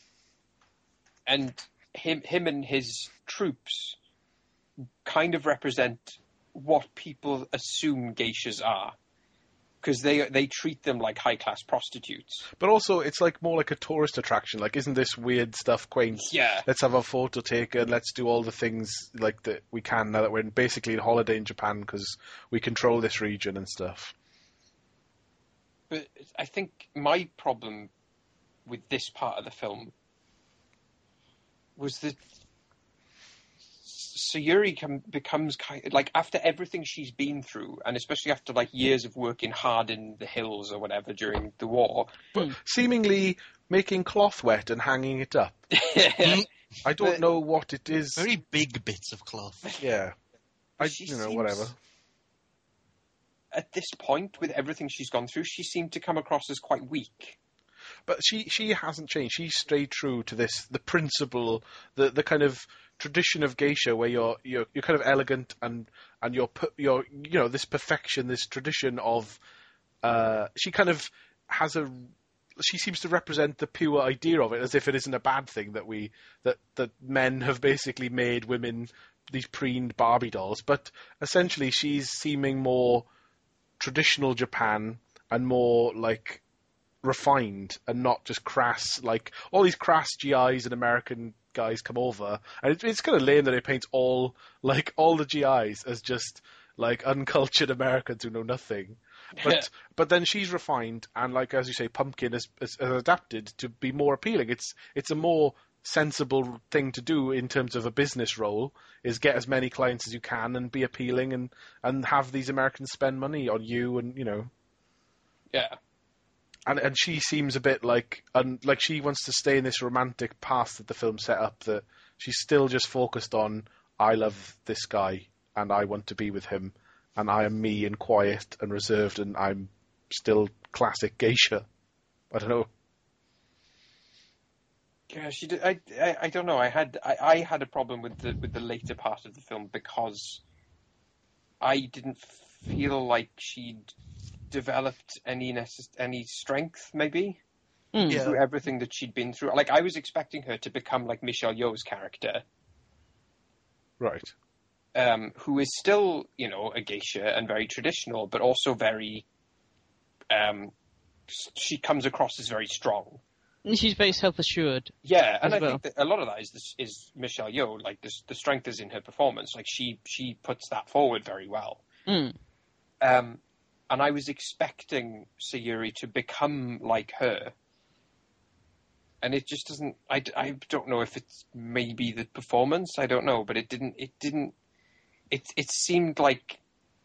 him and his troops kind of represent what people assume geishas are, because they treat them like high-class prostitutes. But also, it's more like a tourist attraction. Isn't this weird stuff quaint? Yeah. Let's have a photo taken. Let's do all the things that we can now that we're basically on holiday in Japan, because we control this region and stuff. But I think my problem with this part of the film was that Sayuri becomes kind of after everything she's been through, and especially after years of working hard in the hills or whatever during the war, but seemingly making cloth wet and hanging it up. I don't know what it is. Very big bits of cloth. Yeah, whatever. At this point, with everything she's gone through, she seemed to come across as quite weak. But she hasn't changed. She's stayed true to the principle, the kind of tradition of geisha, where you're kind of elegant and you're this perfection, this tradition of. She kind of has she seems to represent the pure idea of it, as if it isn't a bad thing that men have basically made women these preened Barbie dolls. But essentially, she's seeming more traditional Japan and more refined and not just crass. All these crass GIs and American guys come over, and it's kind of lame that it paints all the GIs as just uncultured Americans who know nothing. But then she's refined, and as you say, Pumpkin is adapted to be more appealing. It's a more sensible thing to do in terms of a business role, is get as many clients as you can and be appealing and have these Americans spend money on you, and Yeah. And she seems a bit like she wants to stay in this romantic past that the film set up, that She's still just focused on, I love this guy and I want to be with him, and I am me and quiet and reserved, and I'm still classic geisha. I don't know. Yeah, she did. I don't know. I had a problem with the later part of the film because I didn't feel like she'd developed any strength, maybe, through everything that she'd been through. Like, I was expecting her to become like Michelle Yeoh's character, Right. who is still, a geisha and very traditional, but also very. She comes across as very strong. And she's very self-assured. Yeah, and I think that a lot of that is Michelle Yeoh. Like, the strength is in her performance. Like, she puts that forward very well. Mm. And I was expecting Sayuri to become like her. And it just doesn't... I don't know if it's maybe the performance. I don't know. But it didn't... It seemed like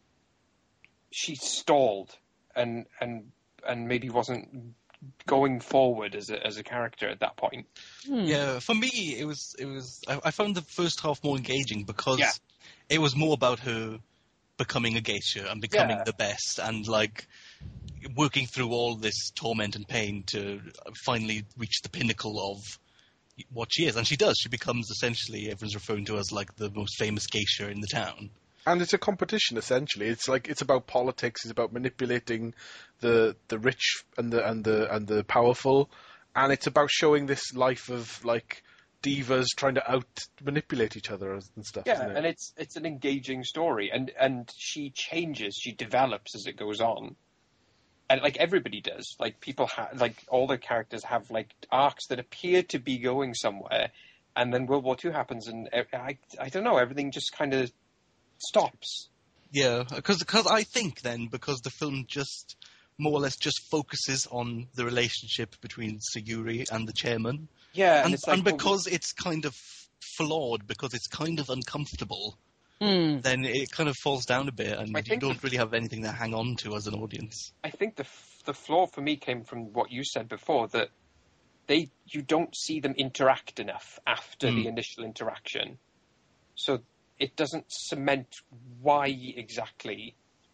she stalled and maybe wasn't going forward as a character at that point. Yeah, for me, it was. I found the first half more engaging because it was more about her becoming a geisha and becoming the best, and like working through all this torment and pain to finally reach the pinnacle of what she is. And she does. She becomes essentially, everyone's referring to as like the most famous geisha in the town. And it's a competition, essentially. It's about politics. It's about manipulating the rich and the powerful, and it's about showing this life of like divas trying to out manipulate each other and stuff. Yeah, isn't it? and it's an engaging story, and she changes, she develops as it goes on, and like everybody does. Like people like all the characters have like arcs that appear to be going somewhere, and then World War II happens, and I don't know, everything just kind of stops. Yeah, because I think then, because the film just more or less just focuses on the relationship between Sayuri and the chairman. Yeah, and because it's kind of flawed, because it's kind of uncomfortable, then it kind of falls down a bit, and you don't really have anything to hang on to as an audience. I think the flaw for me came from what you said before, that you don't see them interact enough after the initial interaction. So it doesn't cement why exactly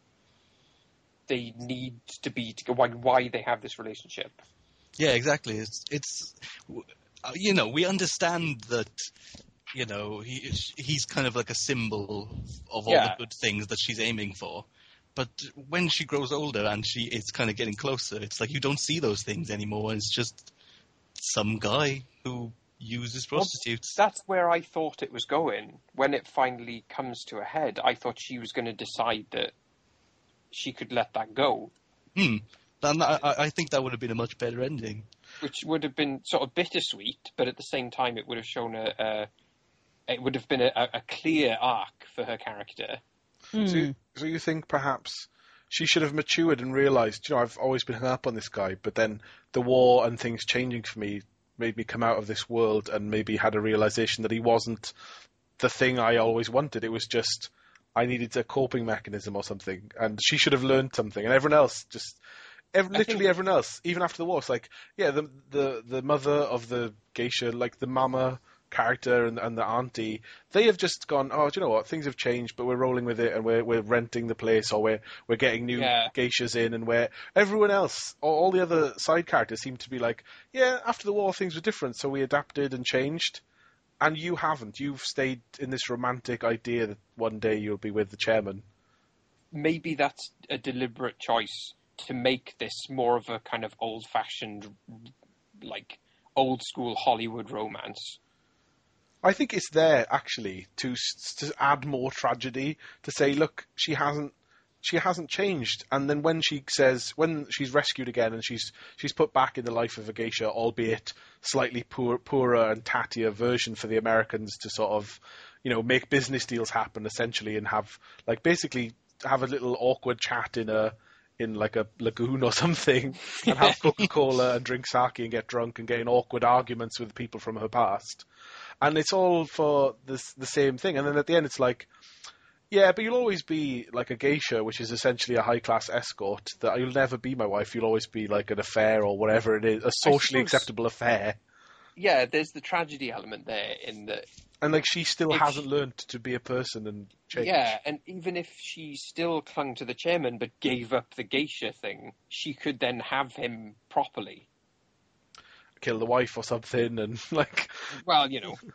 they need to be why they have this relationship. Yeah, exactly. It's we understand that he's kind of like a symbol of all the good things that she's aiming for. But when she grows older and it's kind of getting closer, it's like you don't see those things anymore. It's just some guy who uses prostitutes. Well, that's where I thought it was going. When it finally comes to a head, I thought she was going to decide that she could let that go. And I think that would have been a much better ending. Which would have been sort of bittersweet, but at the same time it would have shown a clear arc for her character. So you think perhaps she should have matured and realised, I've always been hung up on this guy, but then the war and things changing for me made me come out of this world, and maybe had a realisation that he wasn't the thing I always wanted. It was just I needed a coping mechanism or something, and she should have learned something. And everyone else literally everyone else, even after the war, it's like, the mother of the geisha, like the mama character and the auntie, they have just gone, oh, do you know what, things have changed, but we're rolling with it, and we're renting the place, or we're getting new geishas in, and where everyone else, all the other side characters seem to be like, after the war things were different, so we adapted and changed. And you haven't. You've stayed in this romantic idea that one day you'll be with the chairman. Maybe that's a deliberate choice to make this more of a kind of old-fashioned, like, old-school Hollywood romance. I think it's there, actually, to add more tragedy, to say, look, she hasn't changed. And then when she's rescued again and she's put back in the life of a geisha, albeit slightly poorer and tattier version for the Americans to sort of, make business deals happen, essentially, and have, like, basically have a little awkward chat in like a lagoon or something, and have Coca-Cola and drink sake and get drunk and get in awkward arguments with people from her past. And it's all for the same thing. And then at the end, it's like, yeah, but you'll always be like a geisha, which is essentially a high-class escort. That you'll never be my wife. You'll always be like an affair or whatever it is, a socially acceptable affair. yeah, there's the tragedy element there in that. And like she still hasn't learned to be a person and change. Yeah, and even if she still clung to the chairman but gave up the geisha thing, she could then have him properly. Kill the wife or something, and like. Well,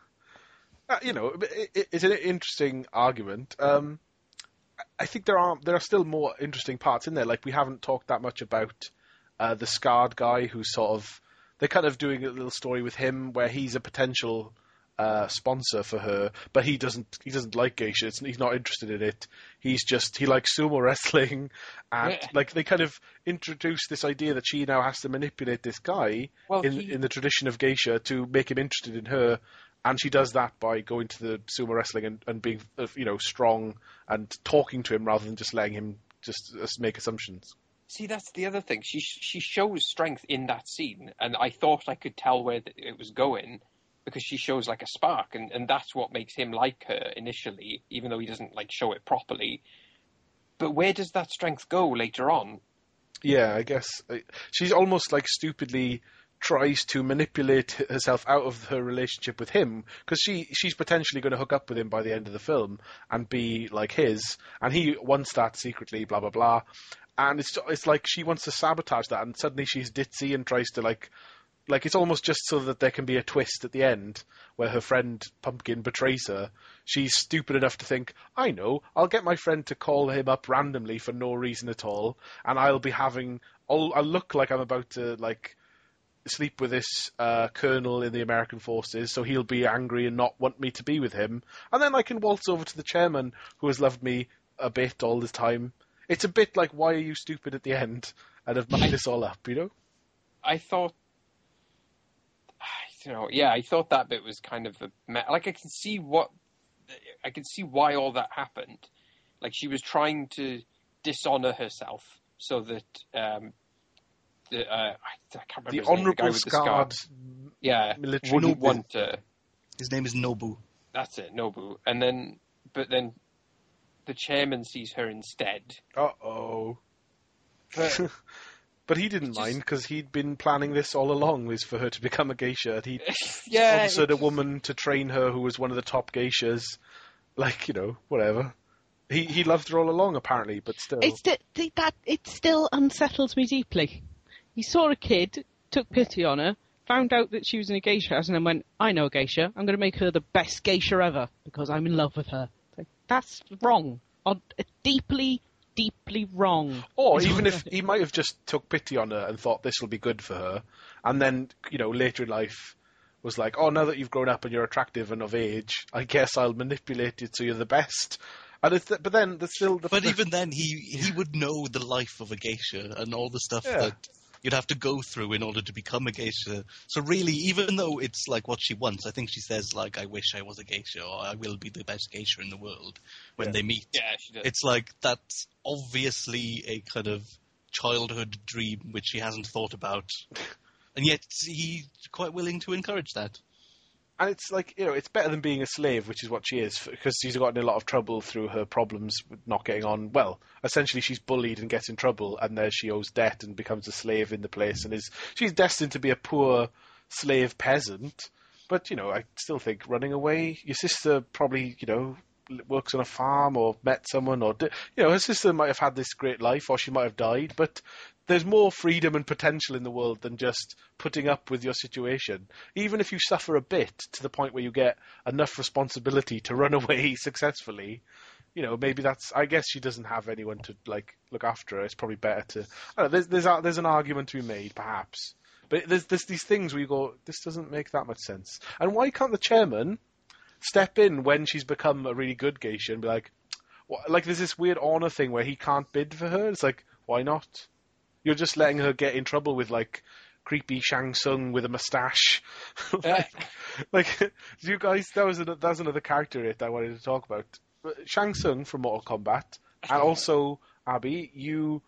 it's an interesting argument. I think there are still more interesting parts in there. Like we haven't talked that much about the scarred guy who's sort of. They're kind of doing a little story with him where he's a potential sponsor for her, but he doesn't like geisha. He's not interested in it. He likes sumo wrestling, and like they kind of introduce this idea that she now has to manipulate this guy in the tradition of geisha to make him interested in her, and she does that by going to the sumo wrestling and being strong and talking to him rather than just letting him just make assumptions. See, that's the other thing. She shows strength in that scene, and I thought I could tell where it was going because she shows like a spark, and that's what makes him like her initially, even though he doesn't like show it properly. But where does that strength go later on? Yeah, I guess she's almost like stupidly tries to manipulate herself out of her relationship with him because she's potentially going to hook up with him by the end of the film and be like his, and he wants that secretly, blah blah blah. And it's like she wants to sabotage that, and suddenly she's ditzy and tries to like it's almost just so that there can be a twist at the end where her friend Pumpkin betrays her. She's stupid enough to think, I know, I'll get my friend to call him up randomly for no reason at all, and I'll look like I'm about to like sleep with this colonel in the American forces, so he'll be angry and not want me to be with him, and then I can waltz over to the chairman who has loved me a bit all this time. It's a bit like, why are you stupid at the end and have mucked this all up, I thought, I thought that bit was kind of I can see why all that happened. Like she was trying to dishonor herself so that I can't remember the honourable scarred military wouldn't want to. His name is Nobu. That's it, Nobu. And then, the chairman sees her instead. Uh-oh. But he didn't mind because he'd been planning this all along, was for her to become a geisha. He sponsored a woman to train her who was one of the top geishas. Like, whatever. He loved her all along, apparently, but still. It still unsettles me deeply. He saw a kid, took pity on her, found out that she was in a geisha house, and then went, I know a geisha. I'm going to make her the best geisha ever because I'm in love with her. That's wrong. Deeply, deeply wrong. Or even if he might have just took pity on her and thought this will be good for her, and then, later in life was like, oh, now that you've grown up and you're attractive and of age, I guess I'll manipulate it so you're the best. And but then there's still... even then, he would know the life of a geisha and all the stuff that you'd have to go through in order to become a geisha. So really, even though it's like what she wants, I think she says like, I wish I was a geisha, or I will be the best geisha in the world when they meet. Yeah, she does. It's like, that's obviously a kind of childhood dream which she hasn't thought about. And yet he's quite willing to encourage that. And it's like, it's better than being a slave, which is what she is, because she's gotten in a lot of trouble through her problems with not getting on. Well, essentially she's bullied and gets in trouble, and there she owes debt and becomes a slave in the place, and she's destined to be a poor slave peasant. But, I still think running away, your sister probably, works on a farm or met someone, or, her sister might have had this great life, or she might have died, but there's more freedom and potential in the world than just putting up with your situation. Even if you suffer a bit to the point where you get enough responsibility to run away successfully, maybe I guess she doesn't have anyone to like look after her. It's probably better to. I don't know, there's an argument to be made, perhaps, but there's these things where you go, this doesn't make that much sense. And why can't the chairman step in when she's become a really good geisha and be like, like there's this weird honor thing where he can't bid for her? It's like, why not? You're just letting her get in trouble with, like, creepy Shang Tsung with a moustache. like, you guys, that was another character I wanted to talk about. Shang Tsung from Mortal Kombat, and also, Abby, you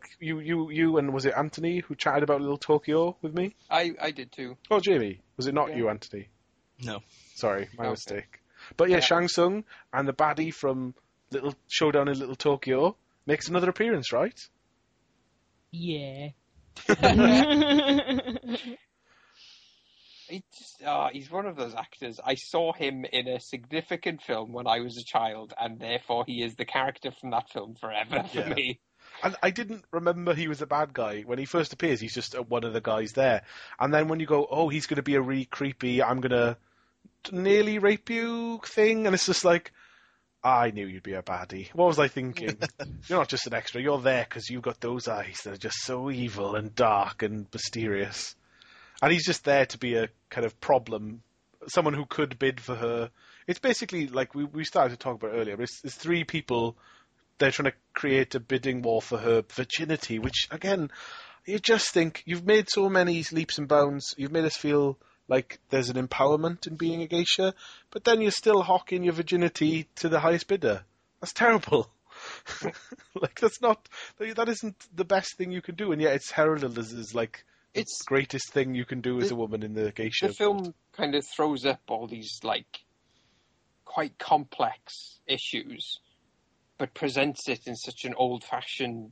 and was it Anthony who chatted about Little Tokyo with me? I did too. Oh, Jamie, was it not you, Anthony? No. Sorry, my mistake. But yeah, Shang Tsung and the baddie from Little Showdown in Little Tokyo makes another appearance, right? Yeah. He's one of those actors. I saw him in a significant film when I was a child, and therefore he is the character from that film forever for me. And I didn't remember he was a bad guy. When he first appears, he's just one of the guys there. And then when you go, oh, he's going to be a really creepy, I'm going to nearly rape you thing, and it's just like, I knew you'd be a baddie. What was I thinking? You're not just an extra, you're there because you've got those eyes that are just so evil and dark and mysterious. And he's just there to be a kind of problem, someone who could bid for her. It's basically like we started to talk about earlier, but it's three people. They're trying to create a bidding war for her virginity, which, again, you just think, you've made so many leaps and bounds, you've made us feel like there's an empowerment in being a geisha, but then you're still hawking your virginity to the highest bidder. That's terrible. Like, that isn't the best thing you can do, and yet it's heralded as like, it's the greatest thing you can do as a woman in the geisha. The film kind of throws up all these, like, quite complex issues, but presents it in such an old-fashioned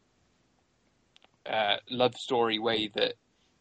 love story way that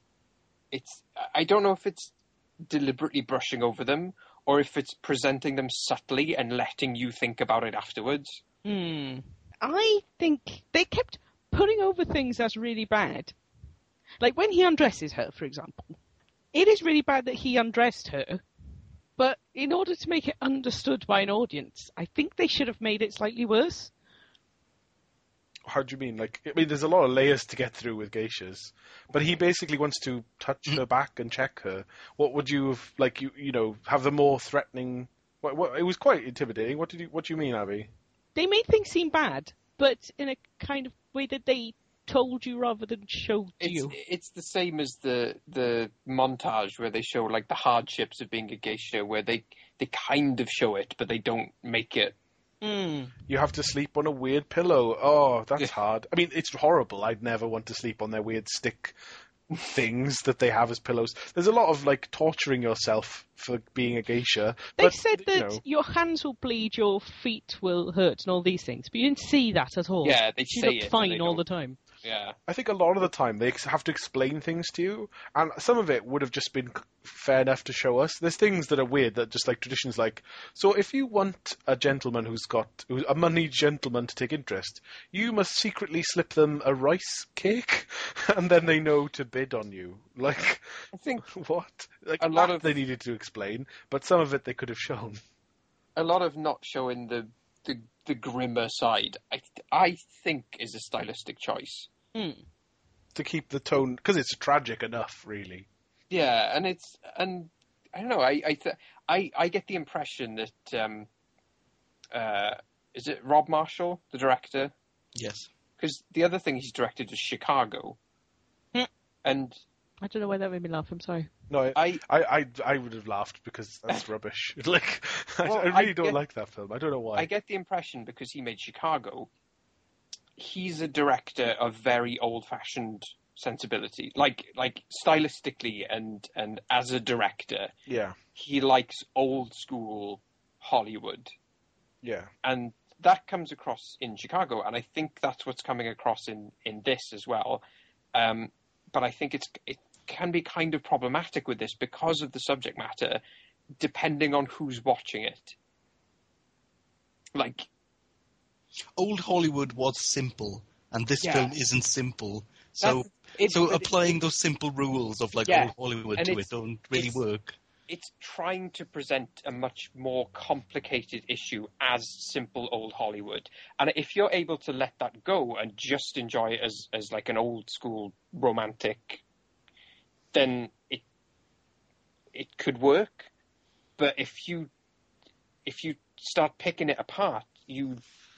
I don't know if it's deliberately brushing over them or if it's presenting them subtly and letting you think about it afterwards. I think they kept putting over things that's really bad. Like when he undresses her, for example. It is really bad that he undressed her. But in order to make it understood by an audience, I think they should have made it slightly worse. How do you mean? Like, I mean, there's a lot of layers to get through with geishas, but he basically wants to touch her back and check her. What would you have, like, you know, have the more threatening? What, it was quite intimidating. What do you mean, Abby? They made things seem bad, but in a kind of way that they told you rather than showed you. It's the same as the montage where they show like the hardships of being a geisha, where they kind of show it, but they don't make it. You have to sleep on a weird pillow. Oh, that's hard. I mean, it's horrible. I'd never want to sleep on their weird stick things that they have as pillows. There's a lot of like torturing yourself for being a geisha. They said that your hands will bleed, your feet will hurt, and all these things, but you didn't see that at all. Yeah, they she say looked it fine all the time. Yeah. I think a lot of the time they have to explain things to you, and some of it would have just been fair enough to show us. There's things that are weird, that just like traditions like, so if you want a gentleman who's a moneyed gentleman to take interest, you must secretly slip them a rice cake, and then they know to bid on you. Like, I think what? Like, a lot of they needed to explain, but some of it they could have shown. A lot of not showing the grimmer side, I think, is a stylistic choice. To keep the tone, because it's tragic enough, really. Yeah, and I don't know. I get the impression that is it Rob Marshall, the director? Yes. Because the other thing he's directed is Chicago, and I don't know why that made me laugh. I'm sorry. No, I would have laughed because that's rubbish. Like, well, I really don't like that film. I don't know why. I get the impression because he made Chicago, he's a director of very old-fashioned sensibility, like stylistically and as a director. Yeah. He likes old-school Hollywood. Yeah. And that comes across in Chicago, and I think that's what's coming across in this as well. But I think it can be kind of problematic with this because of the subject matter, depending on who's watching it. Old Hollywood was simple, and this film isn't simple. So applying those simple rules of old Hollywood to it don't really work. It's trying to present a much more complicated issue as simple old Hollywood. And if you're able to let that go and just enjoy it as like an old school romantic, then it could work. But if you start picking it apart, you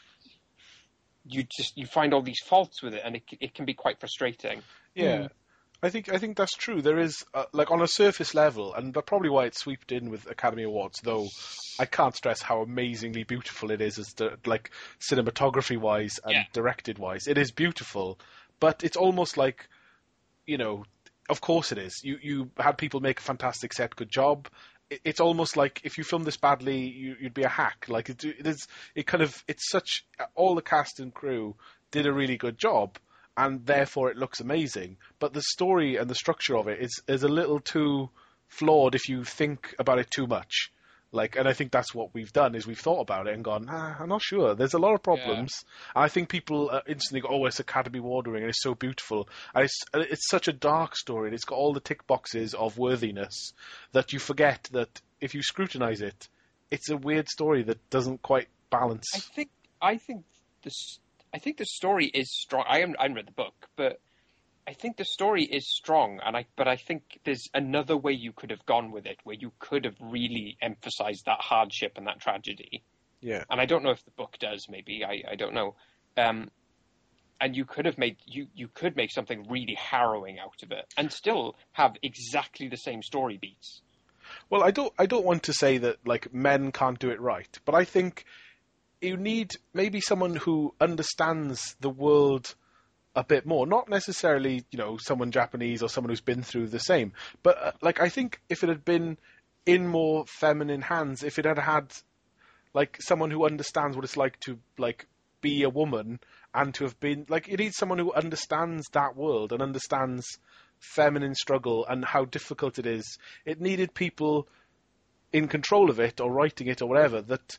find all these faults with it, and it can be quite frustrating. Yeah. I think that's true. There is, on a surface level, and that's probably why it's swept in with Academy Awards, though I can't stress how amazingly beautiful it is, cinematography-wise and directed-wise. It is beautiful, but it's almost like, of course it is. You had people make a fantastic set, good job. It's almost like if you filmed this badly, you'd be a hack. Like all the cast and crew did a really good job, and therefore it looks amazing. But the story and the structure of it is a little too flawed if you think about it too much. Like, and I think that's what we've done, is we've thought about it and gone, I'm not sure. There's a lot of problems. And I think people instantly go, oh, it's Academy Award-winning and it's so beautiful. And it's such a dark story, and it's got all the tick boxes of worthiness that you forget that if you scrutinize it, it's a weird story that doesn't quite balance. I think the story is strong. I haven't read the book, but I think the story is strong, but I think there's another way you could have gone with it, where you could have really emphasized that hardship and that tragedy. Yeah. And I don't know if the book does. Maybe I don't know. And you could have you could make something really harrowing out of it, and still have exactly the same story beats. Well, I don't want to say that like men can't do it right, but I think you need maybe someone who understands the world a bit more. Not necessarily, someone Japanese or someone who's been through the same. But, I think if it had been in more feminine hands, if it had had, someone who understands what it's like to, be a woman and to have been... it needs someone who understands that world and understands feminine struggle and how difficult it is. It needed people in control of it or writing it or whatever that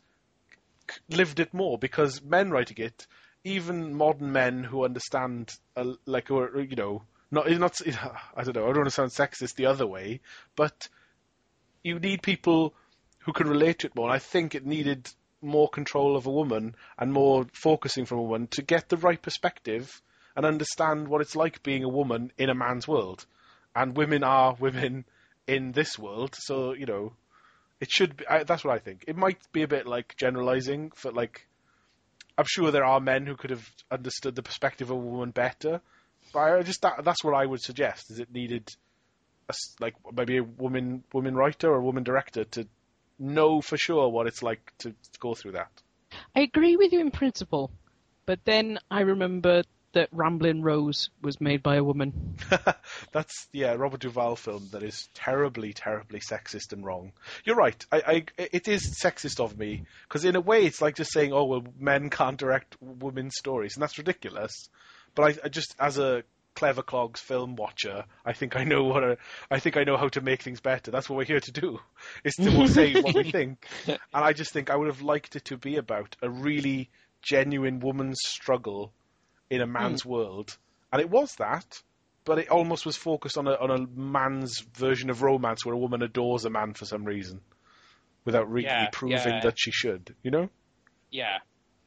lived it more, because men writing it... Even modern men who understand, I don't know, I don't want to sound sexist the other way, but you need people who can relate to it more. And I think it needed more control of a woman and more focusing from a woman to get the right perspective and understand what it's like being a woman in a man's world. And women are women in this world, so, it should be, that's what I think. It might be a bit generalizing for I'm sure there are men who could have understood the perspective of a woman better, but that's what I would suggest. Is it needed, maybe a woman writer or a woman director to know for sure what it's like to go through that. I agree with you in principle, but then I remember that Ramblin' Rose was made by a woman. That's, Robert Duvall film that is terribly, terribly sexist and wrong. You're right. It is sexist of me, because in a way it's like just saying, oh, well, men can't direct women's stories, and that's ridiculous. But I just, as a Clever Clogs film watcher, I think I know how to make things better. That's what we're here to do, is to say what we think. And I just think I would have liked it to be about a really genuine woman's struggle in a man's world, and it was that, but it almost was focused on a man's version of romance where a woman adores a man for some reason, without really proving that she should, Yeah.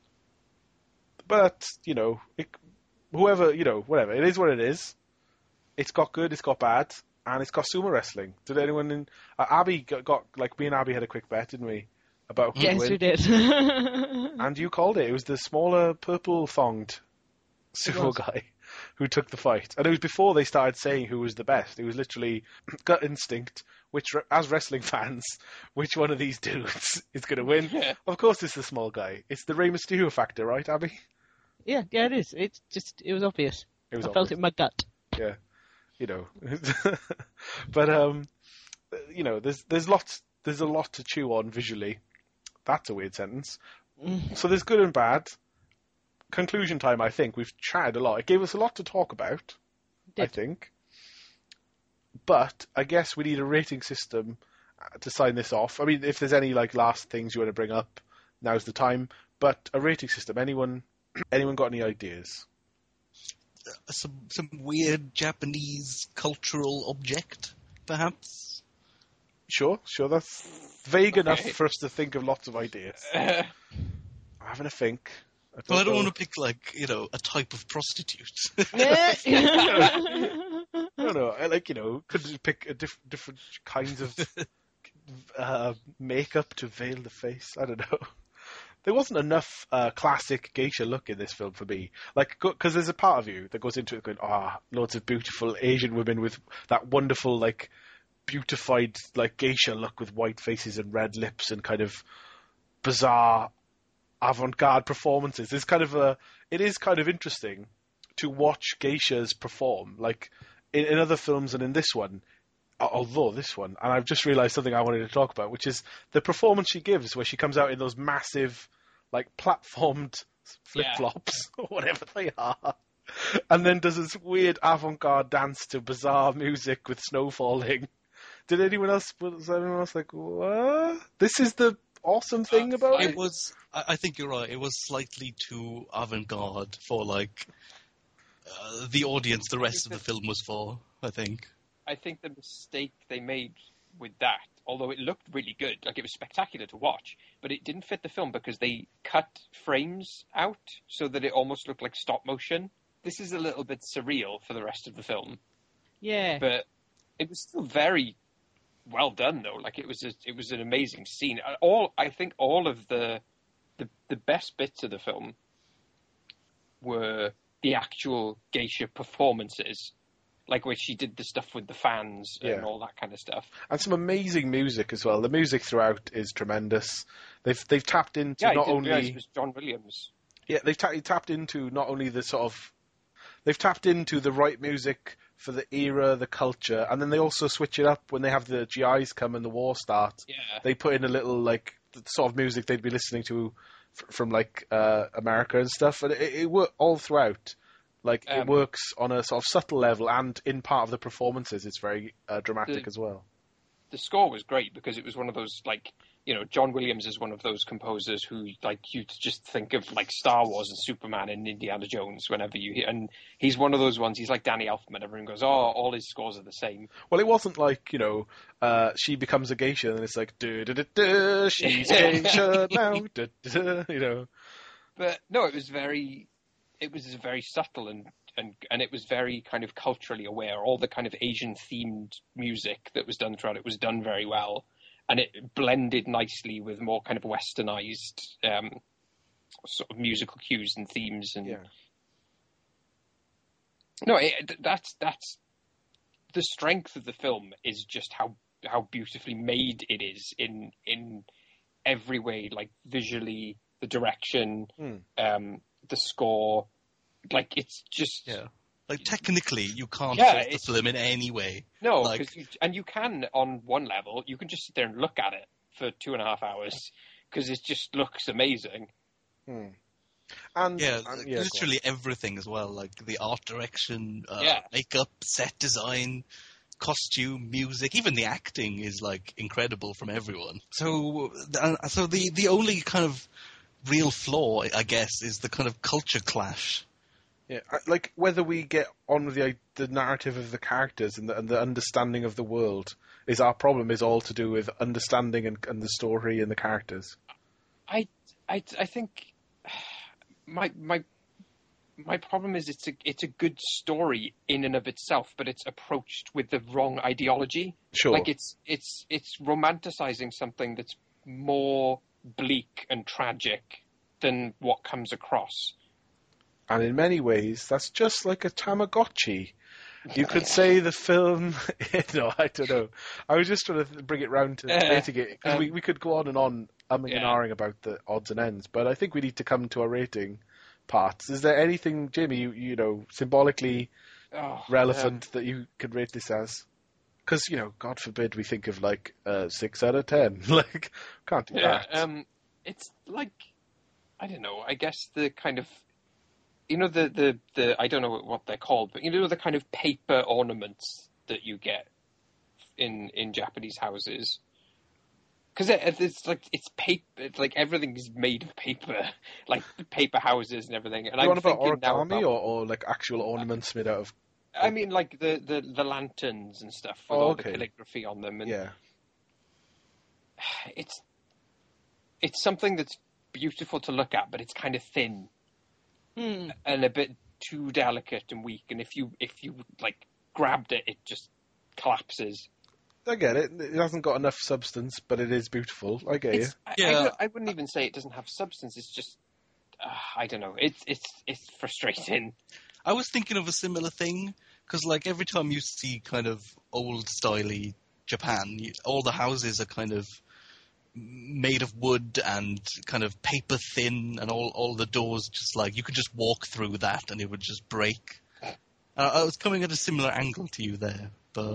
But whoever, whatever, it is what it is. It's got good, it's got bad, and it's got sumo wrestling. Did anyone in Abby got me and Abby had a quick bet, didn't we? About who yes, win. we did. And you called it. It was the smaller purple thonged sumo guy who took the fight, and it was before they started saying who was the best. It was literally gut instinct, which, as wrestling fans, which one of these dudes is going to win? Of course it's the small guy. It's the Rey Mysterio factor, right, Abby? Yeah, it is. It was obvious. I felt it in my gut. Yeah, but there's a lot to chew on visually. That's a weird sentence. So there's good and bad. Conclusion time, I think. We've chatted a lot. It gave us a lot to talk about, I think. But I guess we need a rating system to sign this off. I mean, if there's any last things you want to bring up, now's the time. But a rating system. Anyone got any ideas? Some weird Japanese cultural object, perhaps? Sure. That's vague enough for us to think of lots of ideas. I'm having a think. I don't want to pick, a type of prostitute. No, could you pick different kinds of makeup to veil the face? I don't know. There wasn't enough classic geisha look in this film for me. Because there's a part of you that goes into it going, loads of beautiful Asian women with that wonderful, beautified, geisha look with white faces and red lips and kind of bizarre avant-garde performances. It is kind of interesting to watch geishas perform, in other films and in this one, although this one, and I've just realised something I wanted to talk about, which is the performance she gives, where she comes out in those massive, platformed flip-flops, or whatever they are, and then does this weird avant-garde dance to bizarre music with snow falling. Did anyone else? Was anyone else like, what? This is the awesome thing about it. It was. I think you're right. It was slightly too avant-garde for like the audience. The rest of the film was for. I think. I think the mistake they made with that, although it looked really good, like it was spectacular to watch, but it didn't fit the film because they cut frames out so that it almost looked like stop motion. This is a little bit surreal for the rest of the film. Yeah. But it was still very well done, though. Like it was an amazing scene. I think all of the best bits of the film were the actual geisha performances, like where she did the stuff with the fans and all that kind of stuff. And some amazing music as well. The music throughout is tremendous. They've tapped into not only it was John Williams. Yeah, they've tapped into not only the sort of. They've tapped into the right music for the era, the culture, and then they also switch it up when they have the GIs come and the war starts. Yeah. They put in a little, like, the sort of music they'd be listening to from like, America and stuff, and it worked all throughout. Like, it works on a sort of subtle level, and in part of the performances, it's very dramatic as well. The score was great because it was one of those, like, you know, John Williams is one of those composers who, like, you just think of, like, Star Wars and Superman and Indiana Jones whenever you hear, and he's one of those ones, he's like Danny Elfman, everyone goes, oh, all his scores are the same. Well, it wasn't like, you know, she becomes a geisha, and it's like, du-du-du-du, she's geisha now, du-du-du, you know. But, no, it was very subtle and it was very kind of culturally aware. All the kind of Asian-themed music that was done throughout it was done very well. And it blended nicely with more kind of westernized sort of musical cues and themes. And no, that's the strength of the film is just how beautifully made it is in every way, like visually, the direction, the score. Like it's just like technically you can't fault the film in any way. No, like, you can on one level. You can just sit there and look at it for 2.5 hours because it just looks amazing. And literally everything as well, like the art direction, makeup, set design, costume, music, even the acting is like incredible from everyone. So the only kind of real flaw, I guess, is the kind of culture clash. Yeah, like whether we get on with the narrative of the characters and the understanding of the world is our problem. Is all to do with understanding and the story and the characters. I think my problem is it's a good story in and of itself, but it's approached with the wrong ideology. Sure, like it's romanticizing something that's more bleak and tragic than what comes across. And in many ways, that's just like a Tamagotchi. You could say the film... No, I don't know. I was just trying to bring it round to rating it, because we could go on and on umming and ahhing about the odds and ends, but I think we need to come to our rating parts. Is there anything, Jamie, you know, symbolically relevant that you could rate this as? Because, you know, God forbid we think of, like, 6 out of 10. Like, can't do that. It's like, I don't know, I guess the kind of... You know, the I don't know what they're called, but you know the kind of paper ornaments that you get in Japanese houses? Because it's like, it's paper, it's like everything is made of paper, like paper houses and everything. And I'm thinking about origami or like actual ornaments made out of... I mean, like the lanterns and stuff with all the calligraphy on them. And it's something that's beautiful to look at, but it's kind of thin. And a bit too delicate and weak, and if you like grabbed it, it just collapses. I get it. It hasn't got enough substance, but it is beautiful. I get you. I wouldn't even say it doesn't have substance. It's just I don't know. It's frustrating. I was thinking of a similar thing because, like, every time you see kind of old-styley Japan, all the houses are kind of made of wood and kind of paper thin, and all the doors just like you could just walk through that and it would just break. I was coming at a similar angle to you there, but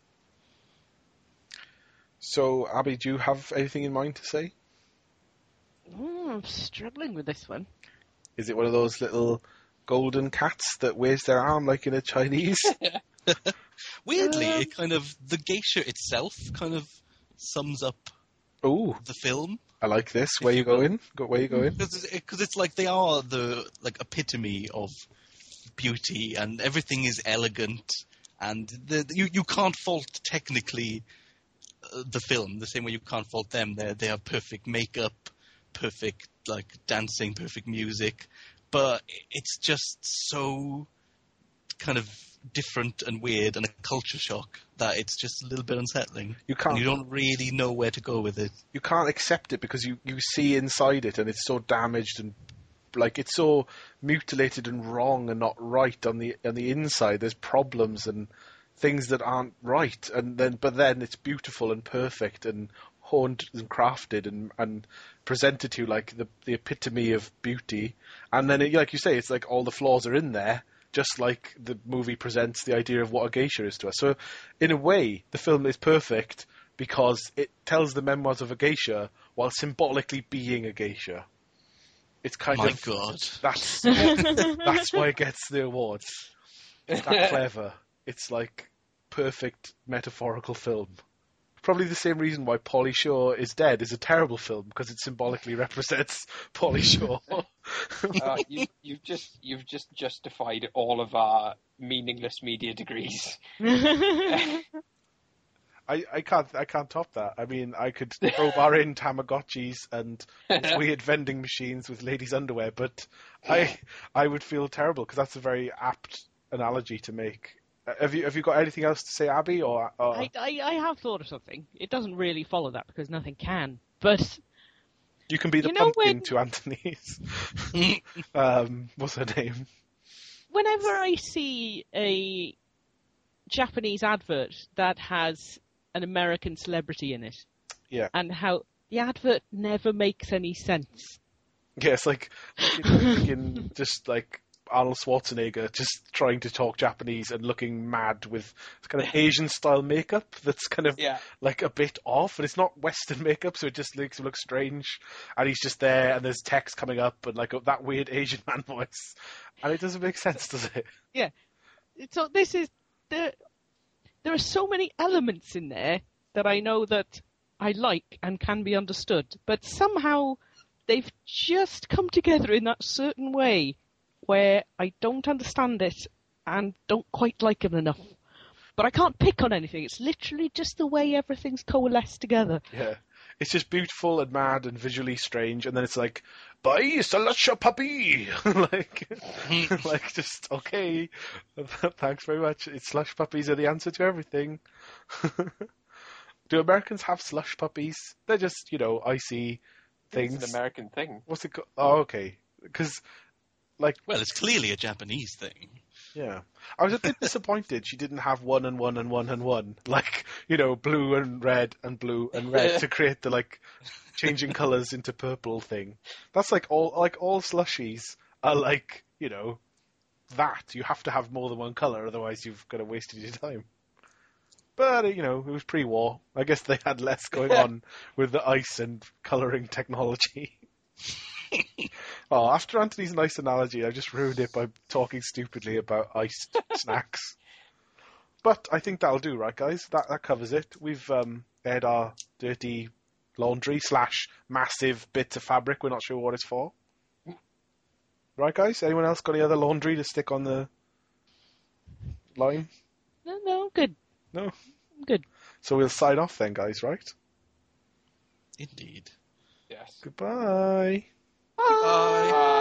So, Abby, do you have anything in mind to say? I'm struggling with this one. Is it one of those little golden cats that waves their arm like in a Chinese. Weirdly, it kind of the geisha itself kind of sums up Ooh, the film. I like this. Where you going? Where you going? Because it's like they are the epitome of beauty, and everything is elegant, and you can't fault technically the film the same way you can't fault them. They have perfect makeup, perfect dancing, perfect music, but it's just so kind of different and weird and a culture shock that it's just a little bit unsettling. You don't really know where to go with it. You can't accept it because you see inside it and it's so damaged and it's so mutilated and wrong and not right on the inside. There's problems and things that aren't right, but then it's beautiful and perfect and honed and crafted and presented to you like the epitome of beauty. And then, like you say, it's like all the flaws are in there, just like the movie presents the idea of what a geisha is to us. So, in a way, the film is perfect because it tells the memoirs of a geisha while symbolically being a geisha. It's kind of... God. That's why it gets the awards. It's that clever. It's like perfect metaphorical film. Probably the same reason why Pauly Shore is Dead is a terrible film, because it symbolically represents Pauly Shore. You've just justified all of our meaningless media degrees. I can't top that. I mean, I could crowbar in Tamagotchis and weird vending machines with ladies' underwear, but I would feel terrible because that's a very apt analogy to make. Have you got anything else to say, Abby? Or I have thought of something. It doesn't really follow that because nothing can. But you can be the pumpkin to Anthony's. What's her name? Whenever I see a Japanese advert that has an American celebrity in it, and how the advert never makes any sense. Yeah, it's like just like Arnold Schwarzenegger just trying to talk Japanese and looking mad with kind of Asian-style makeup that's kind of like a bit off, and it's not Western makeup, so it just makes him look strange. And he's just there, and there's text coming up, and like that weird Asian man voice, and it doesn't make sense, does it? Yeah. So this is there are so many elements in there that I know that I like and can be understood, but somehow they've just come together in that certain way where I don't understand it and don't quite like it enough. But I can't pick on anything. It's literally just the way everything's coalesced together. Yeah. It's just beautiful and mad and visually strange, and then it's like, bye, slush puppy! like, just, okay, thanks very much. Slush puppies are the answer to everything. Do Americans have slush puppies? They're just, icy things. It's an American thing. What's it called? Oh, okay. Because, well, it's clearly a Japanese thing. Yeah. I was a bit disappointed she didn't have 1 and 1 and 1 and 1. Blue and red to create the, changing colours into purple thing. That's all slushies are that. You have to have more than one colour, otherwise you've got to waste your time. But, it was pre-war. I guess they had less going on with the ice and colouring technology. After Anthony's nice analogy, I just ruined it by talking stupidly about iced snacks. But I think that'll do, right, guys? That covers it. We've aired our dirty laundry / massive bits of fabric we're not sure what it's for. Right, guys? Anyone else got any other laundry to stick on the line? No, I'm good. No? I'm good. So we'll sign off then, guys, right? Indeed. Yes. Goodbye. Bye.